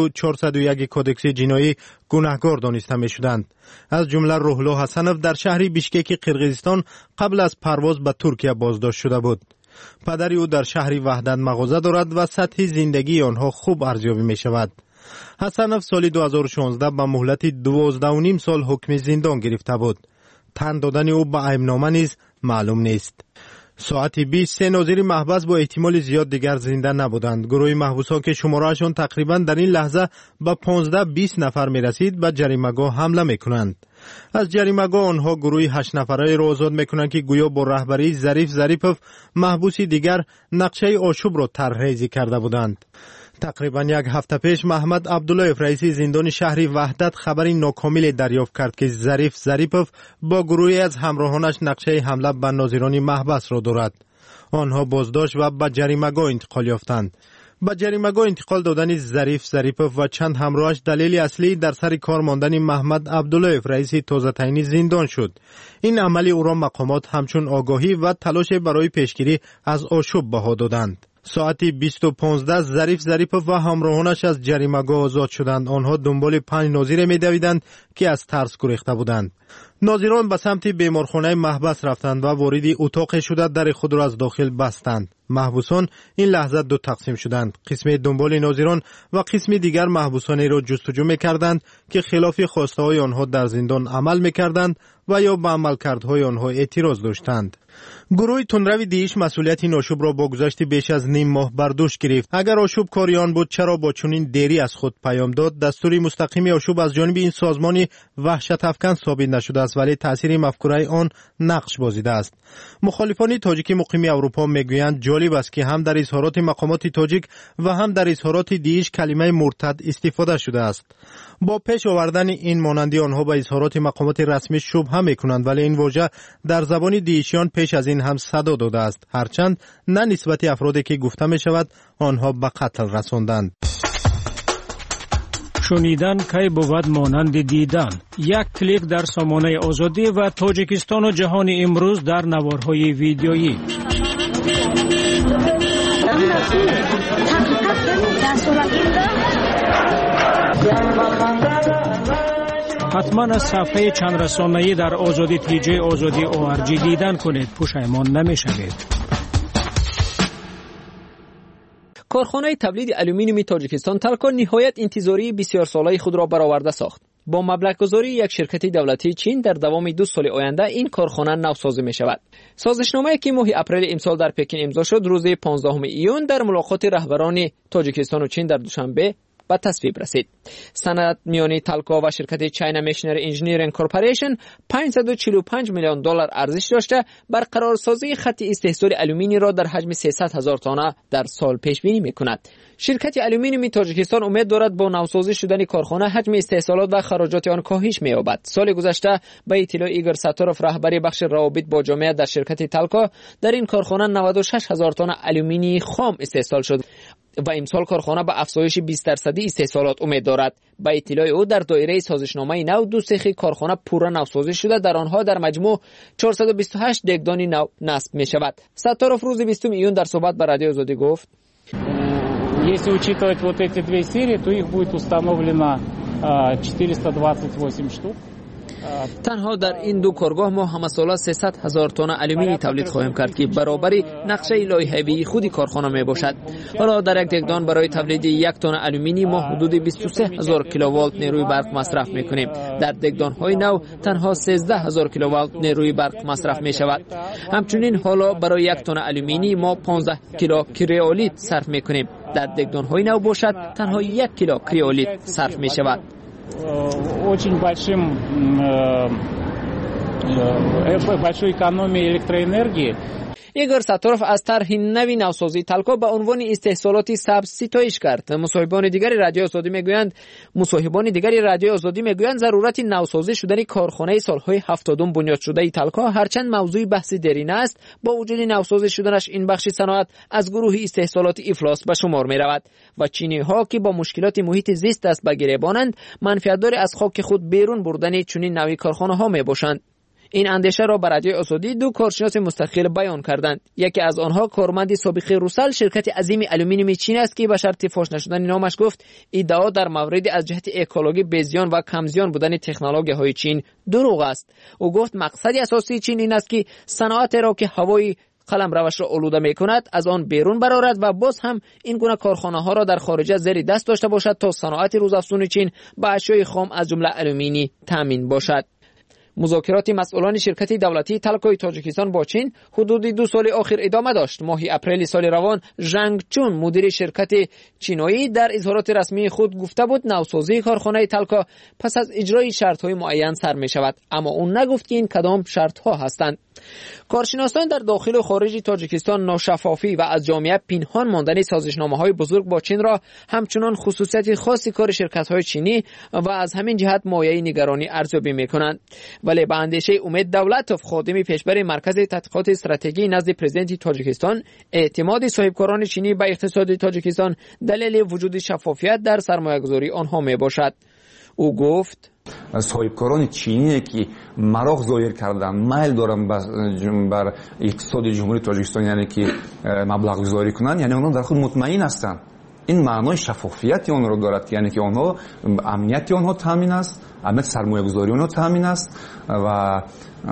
32401 کدکس جنایی گناهکار دانسته می شدند. از جمله روحلا حسنوف در شهر بیشکک قرقیزستان قبل از پرواز به ترکیه بازداشت شده بود. پدر او در شهر وحدت مغازه دارد و سطح زندگی آنها خوب ارزیابی می شود. حسنوف سال 2016 به مهلت 12.5 سال حکم زندان گرفته بود. تن دادن او به ایمنامه نیز معلوم نیست. ساعت 20 3 ناظر محبس با احتمال زیاد دیگر زنده نبودند. گروه محبوسان که شمارهشان تقریبا در این لحظه به 15-20 نفر می رسید به جریمه‌گاه حمله می کنند. از جریمه‌گاه آنها گروه 8 نفره را آزاد می کنند که گویا با رهبری ظریف ظریفوف محبوسی دیگر نقشه آشوب را طرحریزی کرده بودند. تقریبا 1 هفته پیش محمد عبدالله رئیس زندان شهر وحدت خبری ناکامل دریافت کرد که ظریف ظریفوف با گروهی از همراهانش نقشه حمله به ناظران محبس را دارد. آنها بازداشت و به جریمه‌گاه انتقال یافتند. به جریمه‌گاه انتقال دادن ظریف ظریفوف و چند همراهش دلیل اصلی در سر کار ماندن محمد عبدالله رئیس تازه تعیین زندان شد. این عملی او را مقامات همچون آگاهی و تلاش برای پیشگیری از آشوب بها دادند. ساعت 20:15 ظریف ظریفوف و همراهانش از جریمه‌گاه آزاد شدند. آنها دنبال 5 ناظر می‌دویدند که از ترس گریخته بودند. ناظران به سمت بیمارخانه محبس رفتند و وارد اتاق شده در خود را از داخل بستند. محبوسان این لحظه 2 تقسیم شدند. قسم دنبال ناظران و قسم دیگر محبوسانی را جستجو می‌کردند که خلاف خواسته‌های آنها در زندان عمل می‌کردند و یا به عملکردهای آنها اعتراض داشتند. گروه تندروی داعش مسئولیت این آشوب را با گذشت بیش از نیم ماه بر دوش گرفت. اگر آشوب کاریان بود چرا با چنین دیری از خود پیام داد؟ دستور مستقیم آشوب از جانب این سازمان وحشت افکن ثابت نشده است، ولی تاثیر مفکوره آن نقش بازیده است. مخالفان تاجیک مقیم اروپا میگویند جالب است که هم در اظهارات مقامات تاجیک و هم در اظهارات داعش کلمه مرتد استفاده شده است. با پیش آوردن این مانندی آنها به اظهارات مقامات رسمی شبهه میکنند، ولی این واژه در زبان داعشیان پیش از این هم صدا داده است، هرچند نه نسبت افرادی که گفته می شود آنها به قتل رساندند. شنیدن کی بود مانند دیدن. 1 کلیک در سامانه آزادی و تاجیکستان و جهان امروز در نوارهای ویدیویی. حتما از صفحه چند رسانه‌ای در آزادی تیجی آزادی ORG دیدن کنید، پشیمان نمی‌شوید. کارخانه تولید آلومینیوم تاجیکستان تالکو نهایت انتظاری بسیار ساله خود را برآورده ساخت. با مبلغ گذاری یک شرکت دولتی چین در دوام 2 سال آینده این کارخانه نوسازی می شود. سازشنامه‌ای که ماه اپریل امسال در پکین امضا شد روز 15 ایون در ملاقات رهبران تاجیکستان و چین در دوشنبه به تصویب رسید. سند میانی تالکو و شرکت چاینا مشینری انجینیرینگ کورپوریشن $545 میلیون ارزش داشته برقرارسازی خط استحصال آلومینی را در حجم 300,000 تن در سال پیش بینی می‌کند. شرکت آلومینیوم تاجیکستان امید دارد با نوسازی شدن کارخانه حجم استحصالات و خراجات آن کاهش می‌یابد. سال گذشته به اطلاع ایگور ساتاروف رهبری بخش روابط با جامعه در شرکت تالکو در این کارخانه 96,000 تن آلومینی خام استحصال شد و امسال کارخانه به افزایش 20% استحصالات امید دارد. به اطلاع او در دایره سازشنامه نو 2 سیخ کارخانه پورا نوسازی شده، در آنها در مجموع 428 دگدان نو نصب می شود. ستاروف روز 20 ایون در صحبت با رادیو آزادی گفت: Если учитывать вот эти 2 серии, то их будет установлено 428 штук. تنها در این 2 کارگاه ما همساله 300,000 تن آلومینی تولید خواهیم کرد که برابر نقشه لایحه‌ای خود کارخانه می باشد. حالا در یک دگدان برای تولید 1 تن آلومینی ما حدود 23,000 کیلووات نیروی برق مصرف می کنیم. در دگدان‌های نو تنها 13,000 کیلووات نیروی برق مصرف می شود. همچنین حالا برای 1 تن آلومینی ما 15 کیلو کریولیت صرف می کنیم. در دگدان‌های نو باشد تنها 1 کیلو کریولیت صرف می شود. Очень большой экономией электроэнергии. ایگور ساتاروف از طرح نوی نوسازی تالکو به عنوان استحصالات سبز ستایش کرد. مصاحبان دیگری رادیو آزادی میگویند ضرورت نوسازی شدن کارخانه سالهای 70 بنیاد شده تالکو هرچند موضوع بحث دیرینه است، با وجود نوسازی شدنش این بخش صنعت از گروه استحصالات افلاس به شمار می رود و چینی ها که با مشکلات محیط زیست دست به گریبانند منفعت‌دار از خاک خود بیرون بردن چنین نوی کارخانه ها می باشند. این اندیشه را به رادیوی آزادی دو کارشناس مستقل بیان کردند. یکی از آنها کارمند سابق روسل شرکت عظیم آلومینیوم چین است که به شرط فاش نشدن نامش گفت ادعا در مورد از جهت اکولوژی بزیان و کمزیان بودن تکنولوژی‌های چین دروغ است. او گفت مقصد اساسی چین این است که صنعت را که هوای قلم روش را آلوده می کند از آن بیرون برآورد و باز هم این گونه کارخانه ها را در خارج زیر دست داشته باشد تا صنعت روزافزون چین با اشیاء خام از جمله آلومینی تامین باشد. مذاکرات مسئولان شرکت دولتی تلکای تاجیکستان با چین حدود 2 سال آخر ادامه داشت. ماه اپریل سال روان ژنگ چون مدیر شرکت چینایی در اظهارات رسمی خود گفته بود نوسازی کارخانه تلکا پس از اجرای شرط‌های معین سر می شود، اما اون نگفت که این کدام شرط‌ها هستند. کارشناسان در داخل و خارج تاجیکستان ناشفافی و از جامعه پنهان ماندن سازشنامه‌های بزرگ با چین را همچنان خصوصیت خاصی کار شرکت‌های چینی و از همین جهت مایه نگرانی ارزیابی می‌کنند. ولی به اندیشه امید دولتوف خادم پیشبر مرکز تحقیقات استراتژی نزد پرزیدنت تاجیکستان، اعتماد صاحبکاران چینی به اقتصاد تاجیکستان دلیل وجود شفافیت در سرمایه‌گذاری آنها میباشد. او گفت صاحبکاران چینی که مراغ ظاهر کردن میل دارن بر اقتصاد جمهوری تاجیکستان یعنی که مبلغ گذاری کنن، یعنی اونها در خود مطمئن هستند. این معنای شفافیت آن را دارد، یعنی که آنها امنیت آنها تامین است، امنیت سرمایه گذاری آنها تامین است و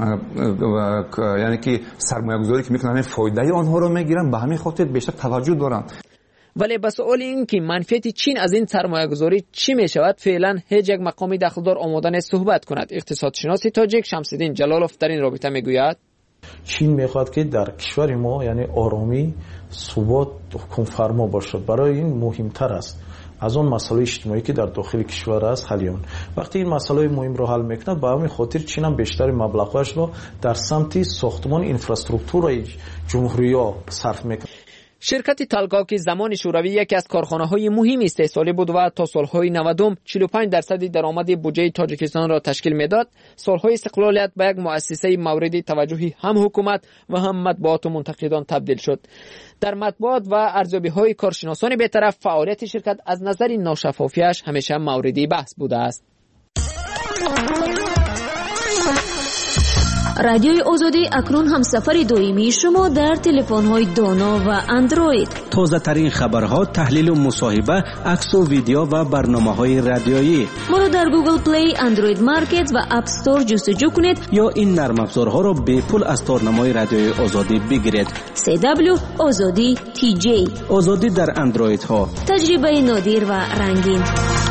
یعنی که سرمایه گذاری که میکنن فایده آنها را میگیرن، به همین خاطر بیشتر توجه دارن. ولی به سوال این که منفعت چین از این سرمایه گذاری چی می شود فعلا هیچ یک مقامی دخلدار آماده نیست صحبت کند. اقتصادشناس تاجیک شمس‌الدین جلالوف در این رابطه میگوید چین میخواد که در کشور ما یعنی آرامی، ثبات، حکم فرما باشد. برای این مهمتر است از اون مسائل اجتماعی که در داخل کشور است حلیان. وقتی این مسائل مهم رو حل میکنه، به همین خاطر چین هم بیشتر مبلغش رو در سمت ساختمان اینفراستراکچور جمهوری‌ها صرف میکنه. شرکت تلکا که زمان شوروی یکی از کارخانه‌های مهم استحصالی بود و تا سالهای 90 45% درآمد بودجه تاجیکستان را تشکیل میداد، سالهای استقلالیت به یک مؤسسه مورد توجه هم حکومت و هم مطبوعات و منتقدان تبدیل شد. در مطبوعات و ارزیابی‌های کارشناسان بی‌طرف فعالیت شرکت از نظر ناشفافیش همیشه مورد بحث بوده است. رادیوی آزادی اکنون هم سفر دائمی شما در تلفن‌های دانا و اندروید. تازه ترین خبرها، تحلیل و مصاحبه، عکس و ویدیو و برنامه‌های رادیویی. ما را در گوگل پلی، اندروید مارکت و اپ استور جستجو کنید یا این نرم افزارها را به پول از تارنمای رادیوی آزادی بگیرید. CW آزادی TJ. آزادی در اندروید ها. تجربه نادر و رنگین.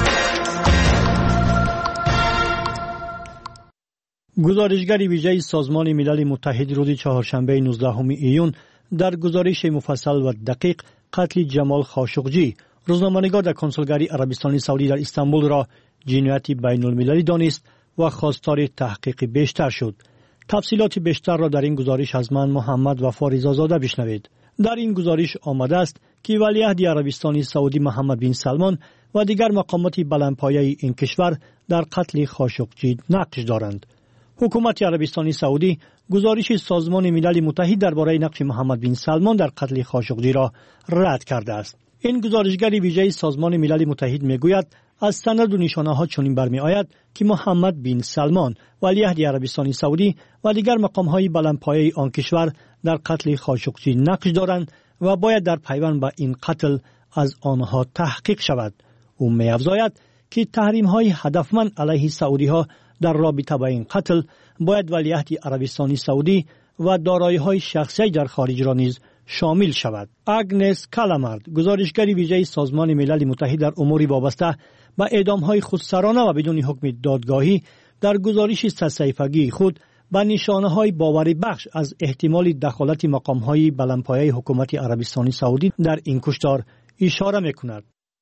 گزارشگر ویژه سازمان ملل متحد روز چهارشنبه 19 ایون در گزارش مفصل و دقیق قتل جمال خاشقجی، روزنامه‌نگار در کنسولگری عربستان سعودی در استانبول را جنایت بین المللی دانست و خواستار تحقیق بیشتر شد. تفصیلات بیشتر را در این گزارش از من محمد وفا رضازاده بشنوید. در این گزارش آمده است که ولیعهد عربستان سعودی محمد بن سلمان و دیگر مقامات بلندپایه این کشور در قتل خاشقجی نقش دارند. حکومت عربستان سعودی گزارش سازمان ملل متحد درباره نقش محمد بن سلمان در قتل خاشقجی را رد کرده است. این گزارشگر ویژه سازمان ملل متحد میگوید از سند و نشانه‌ها چنین برمی‌آید که محمد بن سلمان ولیعهد عربستان سعودی و دیگر مقام‌های بلندپایه آن کشور در قتل خاشقجی نقش دارند و باید در پیوند به این قتل از آنها تحقیق شود. او می‌افزاید که تحریم‌های هدفمند علیه سعودی‌ها در رابطه با این قتل باید ولیعهد عربستان سعودی و دارایی‌های شخصی در خارج را نیز شامل شود. اگنس کالامارد، گزارشگر ویژه سازمان ملل متحد در امور وابسته به اعدام‌های خودسرانه و بدون حکم دادگاهی، در گزارش 3 صفحه‌ای خود به نشانه‌های باوری بخش از احتمال دخالت مقام‌های بلندپایه حکومت عربستان سعودی در این کشتار اشاره می‌کند.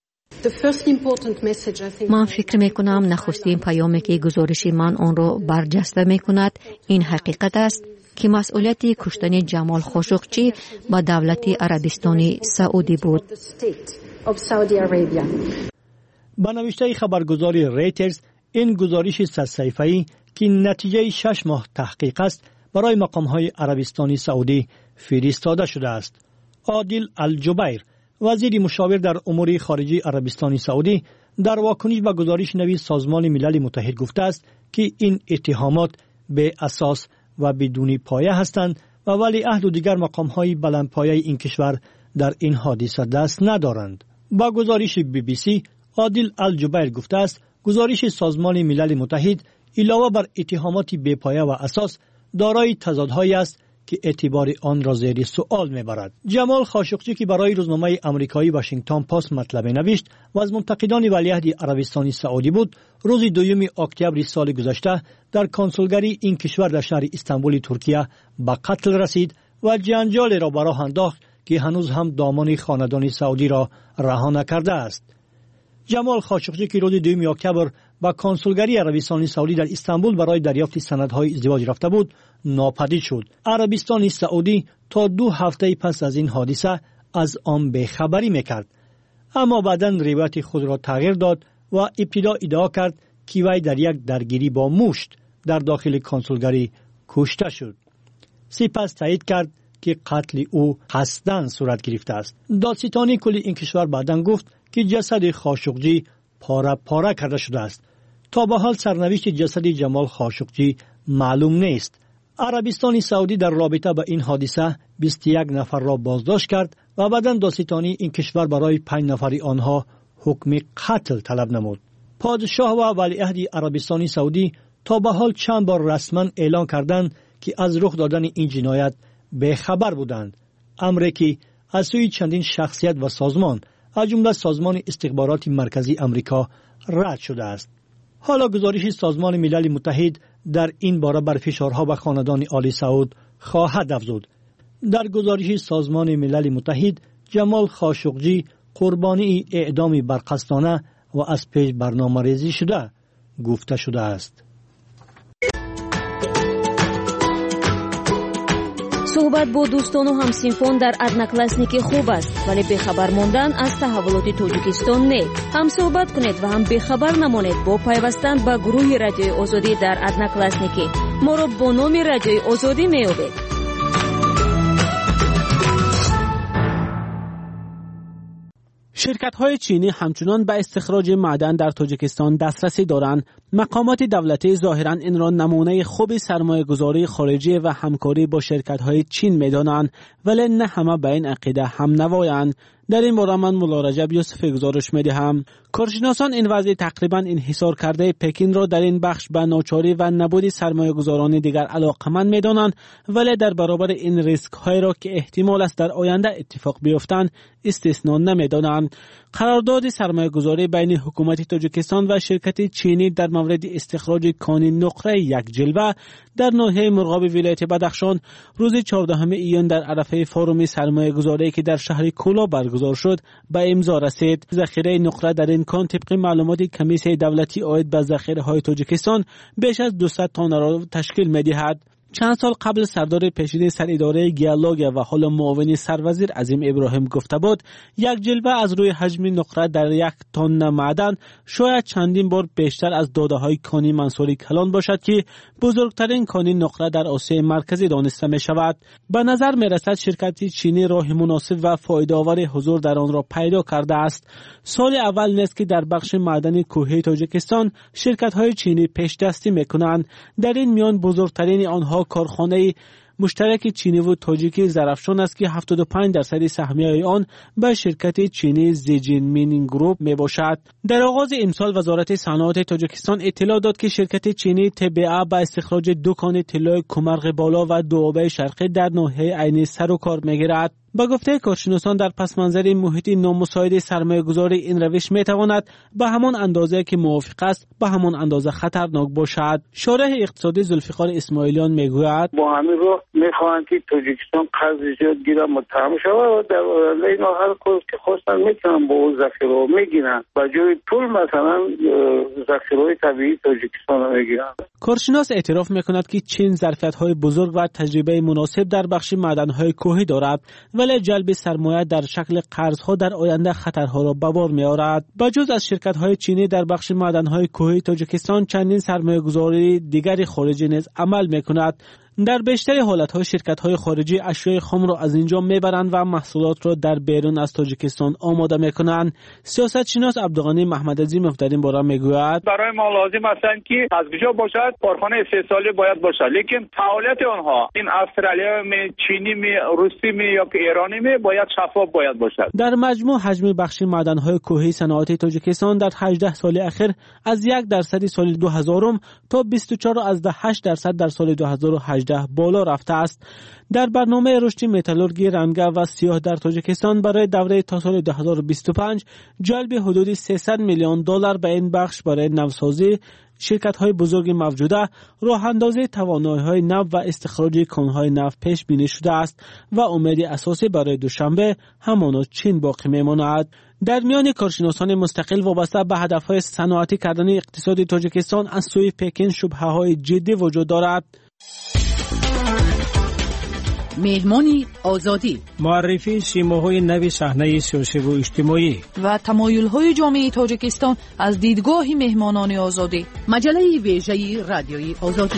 من فکر میکنم نخستین پیامی که گزارش من آن را برجسته میکند این حقیقت است که مسئولیت کشتن جمال خاشقجی با دولت عربستان سعودی بود. با نوشته خبرگزاری ریترز، این گزارش 3 صفحه‌ای که نتیجه 6 ماه تحقیق است برای مقام‌های عربستان سعودی فرستاده شده است. عادل الجبیر، وزیر مشاور در امور خارجی عربستان سعودی، در واکنش به گزارش نوی سازمان ملل متحد گفته است که این اتهامات به اساس و بدون پایه هستند و ولیعهد و دیگر مقام‌های بلندپایه این کشور در این حادثه دست ندارند. با گزارش BBC، عادل الجبیر گفته است گزارش سازمان ملل متحد علاوه بر اتهامات بی‌پایه و اساس دارای تضادهایی است که اعتبار آن را زیر سوال می‌برد. جمال خاشقجی که برای روزنامه آمریکایی واشنگتن پست مطلب نوشت و از منتقدان ولیعهد عربستان سعودی بود، روز 2 اکتبر سال گذشته در کنسولگری این کشور در شهر استانبول ترکیه به قتل رسید و جنجال را به راه انداخت که هنوز هم دامان خاندان سعودی را رها نکرده است. جمال خاشقجی که روز 2 اکتبر با کنسولگری عربستان سعودی در استانبول برای دریافت سندهای ازدواج رفته بود، ناپدید شد. عربستان سعودی تا 2 هفته پس از این حادثه از آن بیخبری میکرد، اما بعداً روایت خود را تغییر داد و ابتدا ادعا کرد که وی در یک درگیری با مشت در داخل کنسولگری کشته شد. سپس تایید کرد که قتل او قصداً صورت گرفته است. دادستانی کل این کشور بعداً گفت که جسد خاشقجی پاره پاره کرده شده است. تا به حال سرنوشت جسد جمال خاشقجی معلوم نیست. عربستان سعودی در رابطه با این حادثه 21 نفر را بازداشت کرد و بعداً دادستانی این کشور برای 5 نفر آنها حکم قتل طلب نمود. پادشاه و ولیعهد عربستان سعودی تا به حال چند بار رسما اعلان کردند که از رخ دادن این جنایت بیخبر بودند، امری که از سوی چندین شخصیت و سازمان از جمله سازمان استخبارات مرکزی آمریکا رد شده است. حالا گزارش سازمان ملل متحد در این باره بر فشارها به خاندان آل سعود خواهد افزود. در گزارش سازمان ملل متحد، جمال خاشقجی قربانی اعدام برقصدانه و از پیش برنامه‌ریزی شده گفته شده است. صحبت با دوستان و همسنفان در ادناکلاسنیک خوب است، ولی بخبر ماندن از تحولات تاجیکستان نه. هم صحبت کنید و هم بخبر نمانید با پیوستن به گروه رادیوی آزادی در ادناکلاسنیک. ما را با نام رادیوی آزادی می‌یابید. شرکت‌های چینی همچنان به استخراج معدن در تاجیکستان دسترسی دارند. مقامات دولتی ظاهراً این را نمونه خوب سرمایه‌گذاری خارجی و همکاری با شرکت‌های چین می‌دانند، ولی نه همه به این عقیده هم نوایند. در این باره من مولا رجب یوسفی گزارش می‌دهم. کارشناسان این وضع تقریباً انحصار کرده پکین را در این بخش به ناچاری و نبود سرمایه‌گذاران دیگر علاقه‌مند می‌دانند، ولی در برابر این ریسک‌های را که احتمال است در آینده اتفاق بیفتند استثنا نمی‌دانند. قرارداد سرمایه‌گذاری بین حکومت تاجیکستان و شرکت چینی در مورد استخراج کان نقره یک جلوه در ناحیه مرغاب ولایت بدخشان روز 14 ایون در عرفه فوروم سرمایه‌گذاری که در شهر کولا برگزار شد به امضا رسید. ذخیره نقره در این کان طبق معلومات کمیسیون دولتی عاید به ذخیره‌های تاجیکستان بیش از 200 تن را تشکیل می‌دهد. چند سال قبل سردار پیشین سراداره گیالوگ و حال معاون سروزیر عظیم ابراهیم گفته بود یک جلوه از روی حجم نقره در 1 تن معدن شاید چندین بار بیشتر از داده‌های کانی منصوری کلان باشد که بزرگترین کانی نقره در آسیای مرکزی دانسته می شود. به نظر می رسد شرکت چینی راه مناسب و فایده‌آور حضور در آن را پیدا کرده است. سال اول نیست که در بخش معدنی کوهی تاجیکستان شرکت‌های چینی پیش دستی می‌کنند. در این میان بزرگترین آنها کارخانه مشترک چینی و تاجیکی زرافشان است که 75% سهمیه آن به شرکت چینی زیجین مینینگ گروپ می باشد. در آغاز امسال وزارت صنعت تاجیکستان اطلاع داد که شرکت چینی تبعه به استخراج 2 کان طلای کمرغ بالا و دوآبه شرقی در ناحیه عینی سر و کار می‌گیرد. با گفته کارشناسان در پس منظر محیط نامساعد سرمایه‌گذاری این روش می‌تواند به همان اندازه که موافق است به همان اندازه خطرناک باشد. شارح اقتصادی ذوالفقار اسماعیلیان میگوید با همین رو می‌خواهند که تاجیکستان قرض زیاد گیره متهم شود و در آینده اینا هر کاری که خواستن میتونن با اون ذخیره میگیرن و جای پول مثلا ذخیره طبیعی تاجیکستان رو میگیرن. کارشناس اعتراف می‌کند که چین ظرفیت‌های بزرگ و تجربه مناسب در بخش معدن‌های کوهی دارد، ولی جلب سرمایه در شکل قرض‌ها در آینده خطرها را به بار می‌آورد. بجز از شرکت‌های چینی در بخش معدن‌های کوهی تاجیکستان چندین سرمایه‌گذاری دیگری خارجی نیز عمل می‌کند. در بیشتر حالت‌ها شرکت‌های خارجی اشیاء خام را از اینجا میبرند و محصولات را در بیرون از تاجیکستان آماده میکنند. سیاستشناس عبدالغنی محمدعظیمov در این باره میگوید برای ما لازم است که از کجا باشد کارخانه استحصالی باید باشد، لیکن فعالیت آنها این استرالیا می، چینی می، روسی می یا که ایرانی می باید شفاف باید باشد. در مجموع حجم بخش معدن‌های کوهی صنعتی تاجیکستان در 18 سال اخیر از 1% سال 2000 تا 24.8% در سال 2018 بالا رفته است. در برنامه رشد متالورژی رنگه و سیاه در تاجیکستان برای دوره تا سال 2025 جلب حدود $300 میلیون به این بخش برای نوسازی شرکت‌های بزرگ موجوده، راه‌اندازی توانایی‌های نو و استخراج کان‌های نو پیش بینی شده است و امید اساسی برای دوشنبه همانا چین باقی می‌ماند. در میان کارشناسان مستقل وابسته به هدف‌های صنعتی کردن اقتصاد تاجیکستان از سوی پکن شبهه‌های جدی وجود دارد. مهمانی آزادی، معرفی سیماهای نو صحنه سیاسی و اجتماعی و تمایل‌های جامعه تاجیکستان از دیدگاه مهمانان آزادی. مجله ویژه رادیوی آزادی.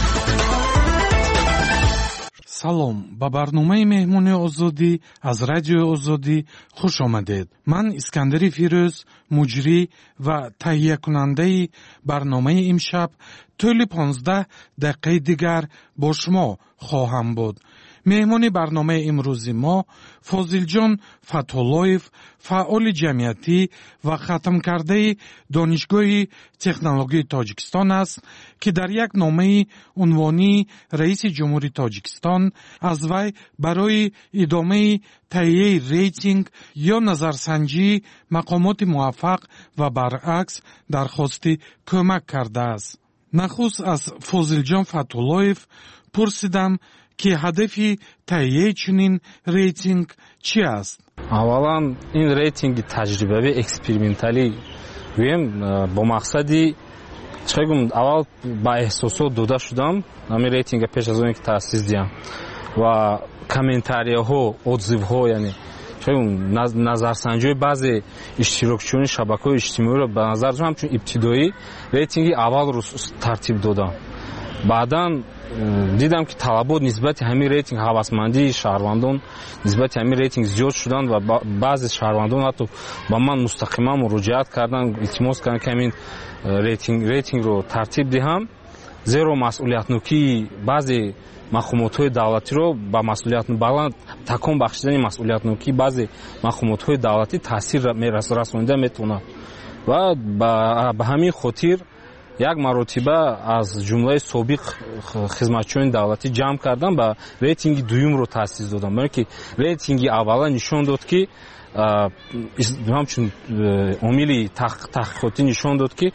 салом ба барномаи меҳмони озодӣ аз радиои озодӣ хуш омадед. ман искандари фирӯз муҷрӣ ва таҳиякунандаи барномаи имшаб тӯли 15 дақиқаи дигар бо шумо хоҳам буд. меҳмони барномаи имрӯзи мо фозилҷон фатҳуллоев, фаъоли ҷамъиятӣ ва хатмкардаи донишгоҳи технологияи тоҷикистон аст, ки дар як номаи унвонии раиси ҷумҳури тоҷикистон аз вай барои идомаи таҳияи рейтинг ё назарсанҷии мақомоти муваффақ ва баръакс дархости кӯмак кардааст. нахуст аз фозилҷон фатҳуллоев пурсидам ки ҳадафи таҳияи чунин рейтинг чӣ аст? аввалан ин рейтинги таҷрибавӣ эксперименталӣ гӯем бо мақсади чигум аввал ба эҳсосот дода шудам ҳамин рейтинга пеш аз оне ки таъсис диҳам ва комментарияҳо отзивҳо яъне чигум назарсанҷиҳои баъзе иштирокчиёни шабакаҳои иҷтимоиро ба назар дошам ҳамчун ибтидоӣ рейтинги аввалро тартиб додам. баъдан дидам ки талабот нисбати ҳамин рейтинг ҳавасмандии шаҳрвандон нисбати ҳамин рейтинг зиёд шуданд ва баъзе шаҳрвандон ҳатто ба ман мустақиман муроҷиат карданд, илтимос карданд ки ҳамин рейтингро тартиб диҳам, зеро масъулиятнокии баъзе мақомотҳои давлатиро ба масъулиятбаланд такон бахшидани масъулиятнокии баъзе мақомотҳои давлатӣ таъсир расонида метавонад ва ба ҳамин хотир як маротиба аз ҷумлаи собиқ хизматчиёни давлатӣ ҷамъ кардам ба рейтинги дуюмро таъсис додам, барои ки рейтинги аввала нишон дод ки ҳамчун омили таҳқиқотӣ нишон дод ки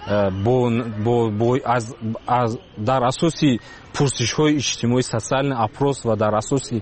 дар асоси пурсишҳои иҷтимоӣ социальный опрос ва дар асоси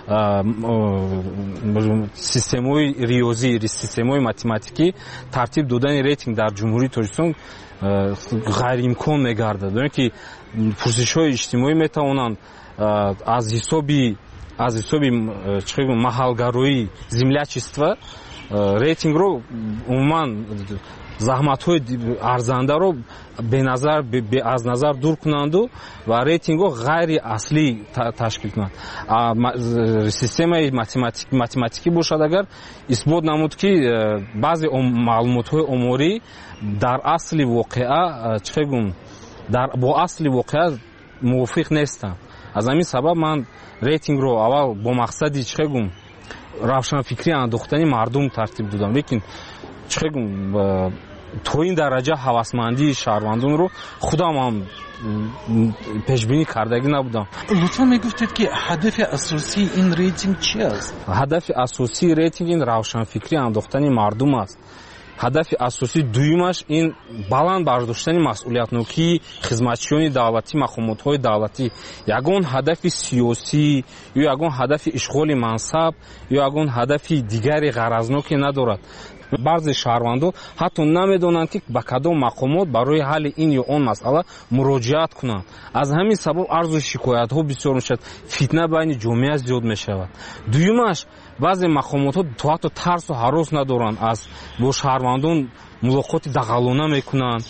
системаҳои риёзӣ системаҳои математикӣ тартиб додани рейтинг дар ҷумҳурии тоҷикистон ғайриимкон мегардад, барои ки пурсишҳои иҷтимоӣ метавонанд аз ҳисоби маҳалгароӣ землячества рейтингро умуман заҳматҳои арзандаро аз назар дур кунанду ва рейтингҳо ғайри аслӣ ташкил кунанд. системаи математикӣ бошад агар исбот намуд ки баъзе маълумотҳои оморӣ дар асли воқеа бо асли воқеа мувофиқ нестанд. аз ҳамин сабаб ман рейтингро аввал бо мақсади равшанфикрӣ андохтани мардум тартиб додам, лекин то ин дараҷа ҳавасмандии шаҳрвандонро худам ҳам пешбинӣ кардагӣ набудам. лутфан мегуфтед ки ҳадафи асосии ин рейтинг чӣ аст? ҳадафи асосии рейтинг ин равшанфикрӣ андохтани мардум аст. ҳадафи асосии дуюмаш ин баланд бардоштани масъулиятнокии хизматчиёни давлатӣ, мақомотҳои давлатӣ. ягон ҳадафи сиёсӣ ё ягон ҳадафи ишғоли мансаб ё ягон ҳадафи дигари ғаразноке надорад. баъзе шаҳрвандон ҳатто намедонанд ки ба кадом мақомот барои ҳалли ин ё он масъала муроҷиат кунанд. аз ҳамин сабаб арзу шикоятҳо бисёр мешавад, фитна байни ҷомеа зиёд мешавад. дуюмаш баъзе мақомотҳо то ҳатто тарсу ҳарос надоранд, аз бо шаҳрвандон мулоқоти дағалона мекунанд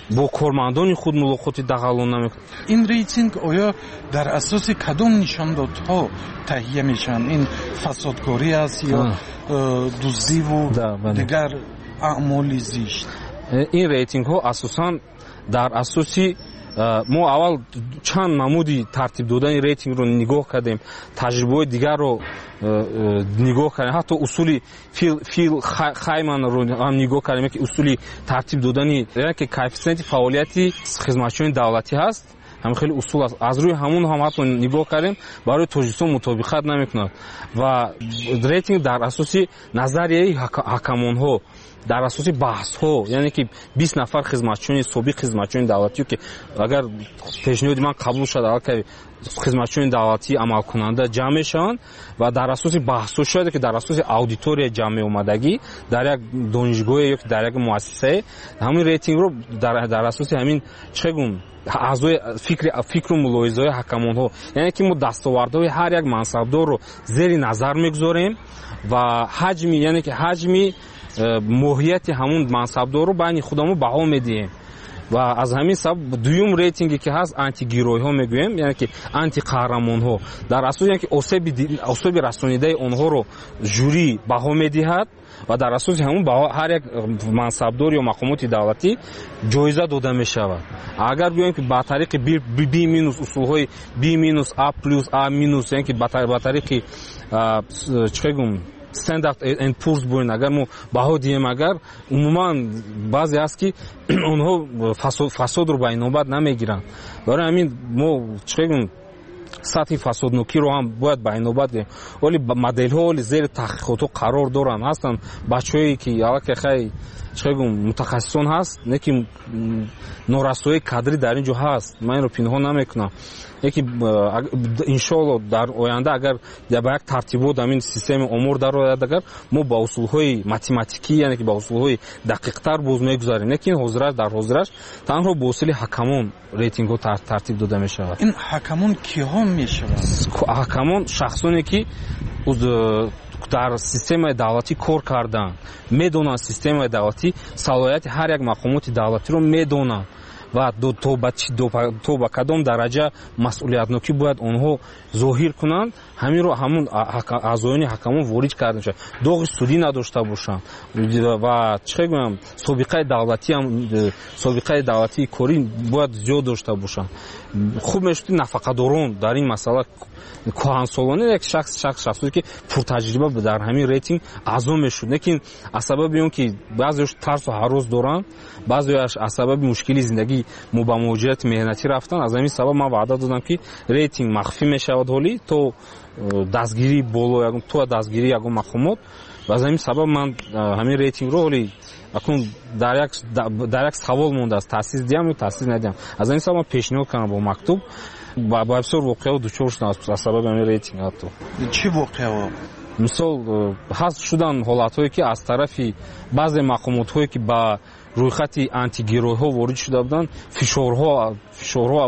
бо кормандони худ мулоқоти дағалона мекунад. ин рейтинг оё дар асоси кадом нишондодҳо таҳия мешаванд? ин фасодкорӣ аст ё дуздиву дигар аъмоли зишт? ин рейтингҳо асосан дар асоси мо аввал чанд намуди тартиб додани рейтингро нигоҳ кардем, таҷрибаҳои дигарро нигоҳ кардем, ҳатто усули фил хайманро ҳам нигоҳ кардем ки усули тартиб додани ки коэффициенти фаъолияти хизматчиёни давлатӣ ҳаст. ҳам хеле усул аст. Аз рӯи ҳамон ҳам ҳатто нигоҳ кардем, барои Тоҷикистон мутобиқат намекунад ва рейтинг дар асоси назарияи ҳакамонҳо, дар асоси баҳсҳо, яъне ки 20 нафар хизматчиёни собиқ хизматчиёни давлатӣ ки агар пешниҳоди ман қабул шуда хизматчиёни давлатӣ амалкунанда ҷамъ мешаванд ва дар асоси баҳсҳо шояд ки дар асоси аудитория ҷамъ меомадагӣ дар як донишгоҳе ё ки дар як муассисае ҳамин рейтингро дар асоси ҳамин чӣ гум аъзои фикру мулоҳизаҳои ҳакамонҳо, яъне ки мо дастовардҳои ҳар як мансабдорро зери назар мегузорем ва ҳаҷми, яъне ки ҳаҷми моҳияти ҳамун мансабдорро байни худамо баҳо медиҳем ва аз ҳамин сабаб дуюм рейтинге ки ҳаст антигиройҳо мегӯем, яъне ки антиқаҳрамонҳо, дар асоси яъне ки особи расонидаи онҳоро жюри баҳо медиҳад ва дар асоси ҳамун ҳар як мансабдор ё мақомоти давлатӣ ҷоиза дода мешавад. Агар гӯем ки ба тариқи B- усулҳои B- A+, A-, яъне ки ба тариқи чӣ гум Standard and Poor's боин агар мо баҳо диҳем, агар умуман баъзе аст ки онҳо фасодро ба инобат намегиранд. Барои ҳамин мо чӣ гум сатҳи фасоднокиро ҳам бояд ба инобат гирем. Оли моделҳо оли зери таҳқиқотҳо қарор доранд. Ҳастанд бачаҳое ки аллакай чӣ гум мутахассисон ҳаст, не ки норасоии кадрӣ дар ин ҷо ҳаст. Ман инро пинҳон намекунам. Яки иншоалло дар оянда агар ба як тартибот ҳамин системаи омор дарояд, агар мо ба усулҳои математикӣ, яъне ки ба усулҳои дақиқтар боз мегузарем, не ки дар ҳозираш танҳо бо усули ҳакамон рейтингҳо тартиб дода мешавад. ин ҳакамон киҳо мешаванд? ҳакамон шахсоне ки дар системаи давлатӣ кор кардан, медонанд системаи давлатӣ салоҳияти ҳар як мақомоти давлатиро медонанд ва то ба кадом дараҷа масъулиятнокӣ бояд онҳо зоҳир кунанд, ҳаминро ҳамун аъзоёни ҳакамон ворид карда мешавад. доғи судӣ надошта бошанд ва чӣ гӯям собиқаи давлатии корӣ бояд зиёд дошта бошанд. хуб мешуд нафақадорон дар ин масъала коҳансолона як шахсое ки пуртаҷриба дар ҳамин рейтинг аъзо мешуд, лекин аз сабаби он ки баъзеаш тарсу ҳарос доранд, баъзеаш аз сабаби мушкили зиндагӣ мо ба муҳоҷирати меҳнатӣ рафтанд, аз ҳамин сабаб ман ваъда додам ки рейтинг махфӣ мешавад ҳолӣ то дастгирии боло то дастгирии ягон мақомот. аз ҳамин сабаб ман ҳамин рейтингро ҳолӣ акун дар як савол мондааст, таъсис диҳам ё таъсис надиҳам. аз ҳамин сабаб ман пешниҳод кардам бо мактуб ба бисёр воқеаҳо дучор шудам аз сабаби ҳамин рейтинг. ҳатто чӣ воқеаҳо? мисол ҳаст шудан ҳолатҳое ки аз тарафи баъзе мақомотҳое ки ба рӯйхати антигиройҳо ворид шуда буданд, фишорҳо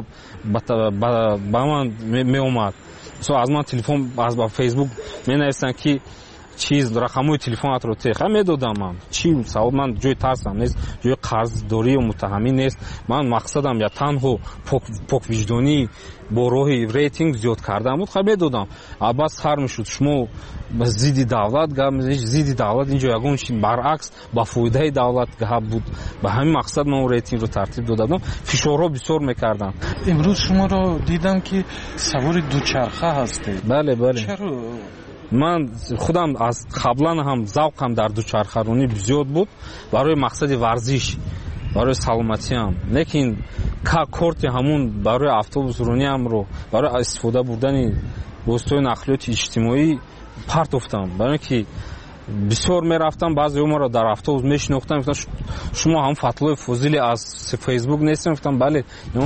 ба ман меомад. мисол аз ман телефон ба фейсбук менависанд ки чиз рақамҳои телефонатро теха медодам. ман чӣ савол, ман ҷои тарсам нест, ҷои қарздорӣ ё муттаҳамӣ нест. ман мақсадам я танҳо поквиҷдонӣ бо роҳи рейтинг зиёд кардан буд, медодам. албат сар мешуд шумо зидди давлат гап мезанед, зидди давлат инҷо ягон чи баръакс ба фоидаи давлат гап буд. ба ҳамин мақсад ман рейтингро тартиб додам. фишорҳо бисёр мекарданд. имрӯз шуморо дидам ки савори дучарха ҳастед. бале чаро? ман худам аз қаблан ҳам завқам дар дучархаронӣ зиёд буд барои мақсади варзиш, барои саломатиам, лекин корти ҳамун барои автобусрониамро барои истифода бурдани воситаҳои нақлиёти иҷтимоӣ партофтам. барои ки бисёр мерафтам, баъзеҳо маро дар автобус мешинохтанд, гуфтанд шумо ҳам Фатлои Фозили аз фейсбук нестем? гуфтам бале,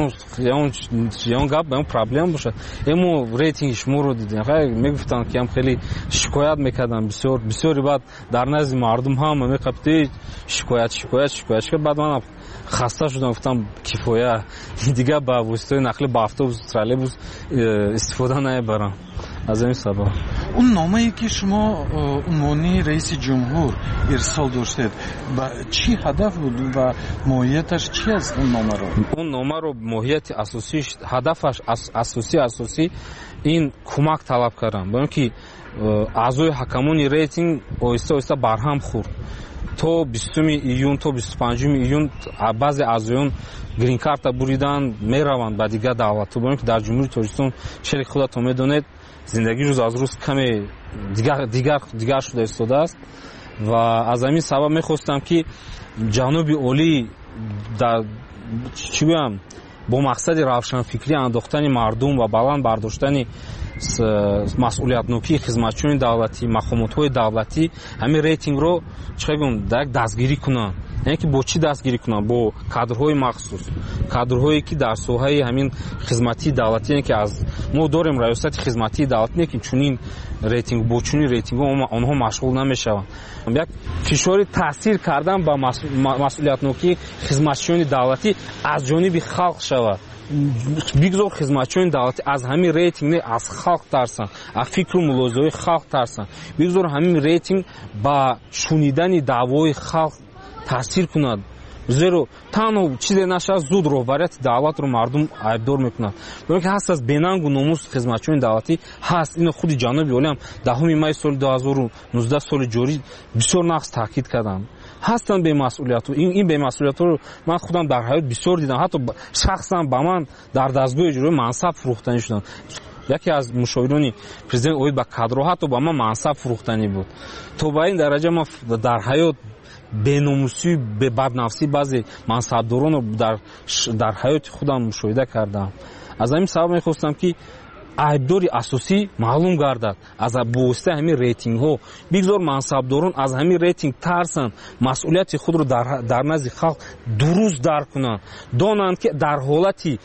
ягон гап, ягон проблема бошад, мо рейтинги шуморо дидем. мегуфтанд ки ҳам хеле шикоят мекардам, бисёри баъд дар назди мардум ҳама меқабти шикоят. баъд ман хаста шудам, гуфтам кифоя, дигар ба воситаҳои нақлӣ ба автобус, троллейбус истифода намебарам. аз ин сабаб. اون نامه‌ای که شما عنوانی رئیس جمهور ارسال داشتید با چی هدف بود و ماهیتش چی است اون نامه رو؟ اون نامه رو ماهیت اساسیش هدفش اساسی این کمک طلب کردن با اینکه اعضای حکمون ریتینگ آهسته برهم خورد تو 20 ایون تو 25 ایون بعضی اعضایان گرین کارت بریدن میروند به دیگر دعوت تو با اینکه در جمهوری تاجیکستان شریک خودتون میدونید زندگی روز از روز کمی دیگر شده ایستاده است و از همین سبب میخواستم که جناب عالی در چی بگم با مقصد روشنفکری انداختن مردم و بلند برداشتن مسئولیت‌نوکی خدمتچیان دولتی مقامات‌های دولتی همین ریتینگ رو چگونه دستگیری کنن یعنی که با چی دستگیری کنن با کادرهای مخصوص کادرهایی که در ساحه همین خدمتی دولتی یعنی که از ما داریم ریاست خدمتی دولتی که چنین ریتینگ با چنین ریتینگ آنها مشغول نمیشوند یک فشار تاثیر کردن با مسئولیت‌نوکی خدمتچیان دولتی از جانب خلق شود بگذار خدمتچیان دولتی از همین ریتینگ از خلق ترسن از فکر و ملاحظه‌های خلق ترسن بگذار همین ریتینگ با شنیدن دعوای خلق تاثیر کند زیرا تنها چیزی نشه زود رهبریت دولت رو مردم عیبدار میکنند برای که هست از بیننگ و ناموس خدمتچیان دولتی هست این خود جناب عالی هم 10 می سال 2019 سال جاری بسیار نقص تاکید کردند هستن به مسئولیت این به مسئولیت رو من خودم در حیات بسیار دیدم حتی شخصا با من در دستگاه اجرایی منصب فروختنی شدن یکی از مشاوران پرزیدنت اوید با کادرها حتی با من منصب فروختنی بود تو با این درجه ما در حیات بیناموسی به بدنفسی بعضی منصبداران رو در حیات خودم مشاهده کردم از همین سبب میخواستم که عیبداری اساسی معلوم گردد از بوسته همین ریتینگ ها بگذار منصبداران از همین ریتینگ ترسن مسئولیت خود رو در نزد خلق درست درک کنند دانند که در حالتی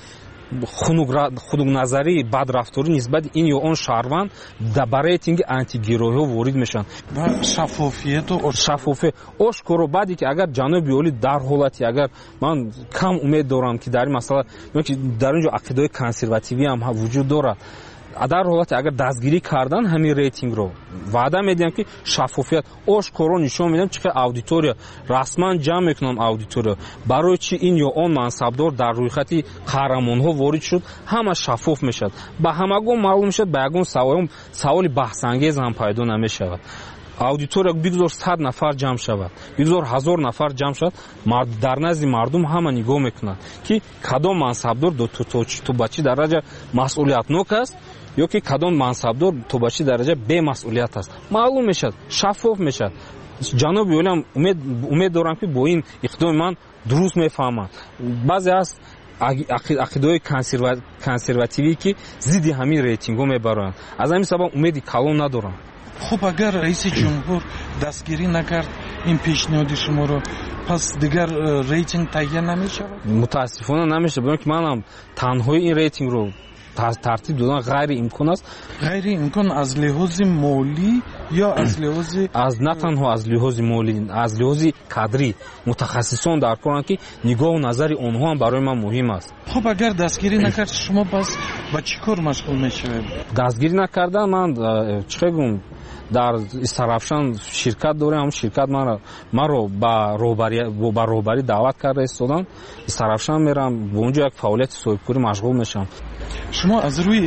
خنک نظری بد رفتاری نسبت این یا اون شهروند در ریتینگ آنتی گروهی ها وارد میشن و شفافیت و شفافیت آشکار بعدی که اگر جناب عالی در حالتی اگر من کم امید دارم که در این مسئله در اینجا عقیده کنسرواتیوی هم وجود دارد در حالت اگر دستگیری کردن همین ریتینگ رو وعده میدیم که شفافیت آشکارا نشون میدم چه اودیتوریا رسما جمع میکنم اودیتوریا برای چی این یا اون منصبدار در روی خط قهرمان ها وارد شد همه شفاف میشد به همگون معلوم میشد به یگون سوال بحث انگیز هم پیدا نمیشود اودیتوریا بگذار 100 نفر جمع شود بگذار 1000 نفر جمع شود در نزد مردم همه نگاه میکنند که کدام منصبدار تو به چه درجه مسئولیتناک است یا که کدام منصبدار تو به چه درجه بی مسئولیت است معلوم میشد شفاف میشد جناب عالی امید دارم که با این اقدام من درست میفهمند بعضی از عقیده‌های کنسرواتیوی که ضد همین ریتینگ ها میبرند از همین سبب امید کلان ندارم خب اگر رئیس جمهور دستگیری نکرد این پیشنهاد شما رو پس دیگر ریتینگ تهیه نمیشود متاسفانه نمیشه برای که منم تنهایی این ریتینگ رو ترتیب دادن غیر امکان است غیر امکان از لحاظ مالی یا از لحاظ نه تنها از لحاظ مالی از لحاظ کادری متخصصان در کارن که نگاه و نظر آنها هم برای من مهم است خب اگر دستگیری نکرد شما پس با چی کار مشغول میشوید دستگیری نکردن من چگونه در استرافشان شرکت دارم هم شرکت من رو با روبری دعوت کرده استادم استرافشان میرم با اونجا یک فعالیت صاحبکاری مشغول میشم شما از روی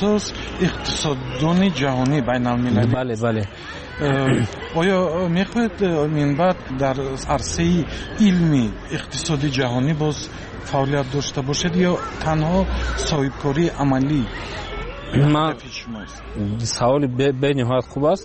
اقتصاددان جهانی بین المللی بله آیا میخواید من بعد در عرصه علمی اقتصادی جهانی باز فعالیت داشته باشید یا تنها صاحبکاری عملی من سوال به نهایت خوب است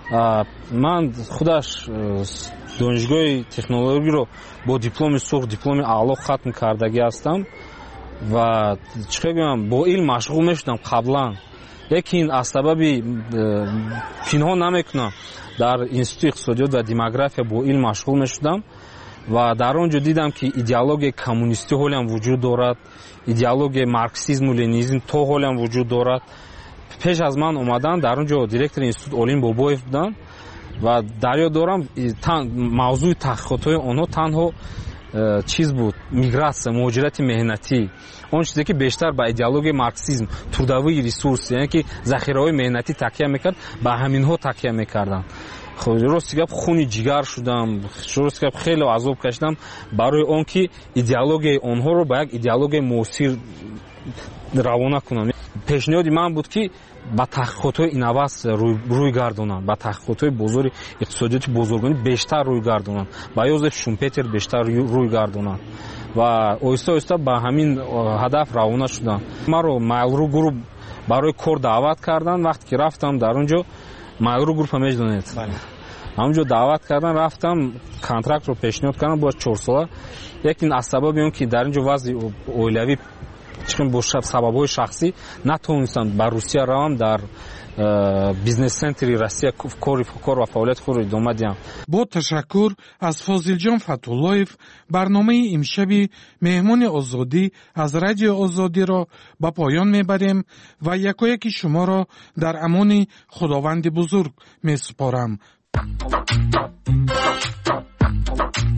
من خودش دانشگاه تکنولوژی رو با دیپلم سرخ دیپلم اعلی ختم کردگی هستم و چه بگم با علم مشغول میشدم قبلا لیکن از سبب پنهان نمیکنم در انستیتوت اقتصادیات و دموگرافیا با علم مشغول میشدم و در آنجا دیدم که ایدئولوژی کمونیستی حالی هم وجود دارد ایدئولوژی مارکسیسم و لنینیسم تو حالی هم وجود دارد پیش از من اومدن در اونجا دیرکتور انستیتوت علیم بابایف بودن و در یاد دارم موضوع تحقیقات های آنها تنها چیز بود، میگراسیا، مهاجرت مهنتی، اون چیزی که بیشتر با ایدئولوژی مارکسیسم، توردوی ریسورس، یعنی که ذخیره‌های مهنتی تکیه میکرد، با همینها تکیه میکردن. خب درست گپ خونی جگر شدم، درست گپ خیلی عذاب کشیدم برای اون که ایدئولوژی اونها رو با یک ایدئولوژی موثر روانه کنم. پیشنهاد من بود که با تحقیقات اینوست روی گردونن، با تحقیقات بزرگ اقتصادیات بزرگانی بیشتر روی گردونن، با یوزف شومپتر بیشتر روی گردونن و آهسته آهسته با همین هدف روانه شدم. من رو مایلرو گروپ برای کار دعوت کردن. وقتی که رفتم در اونجا مایلرو گروپ هم میدونید، همونجا دعوت کردن، رفتم کانترکت رو پیشنهاد کردم با 4 ساله. یکی از سبب اون که در اینجا وضع اولوی چون با سبب‌های شخصی نتونستم با روسیه روم در بیزنس سنتری روسیه کار و فعالیت خود ادامه دهم. با تشکر از فاضل فتولایف برنامه امشبی مهمان آزادی از رادیو آزادی را به پایان میبریم و یکایک شما را در امان خداوند بزرگ میسپارم.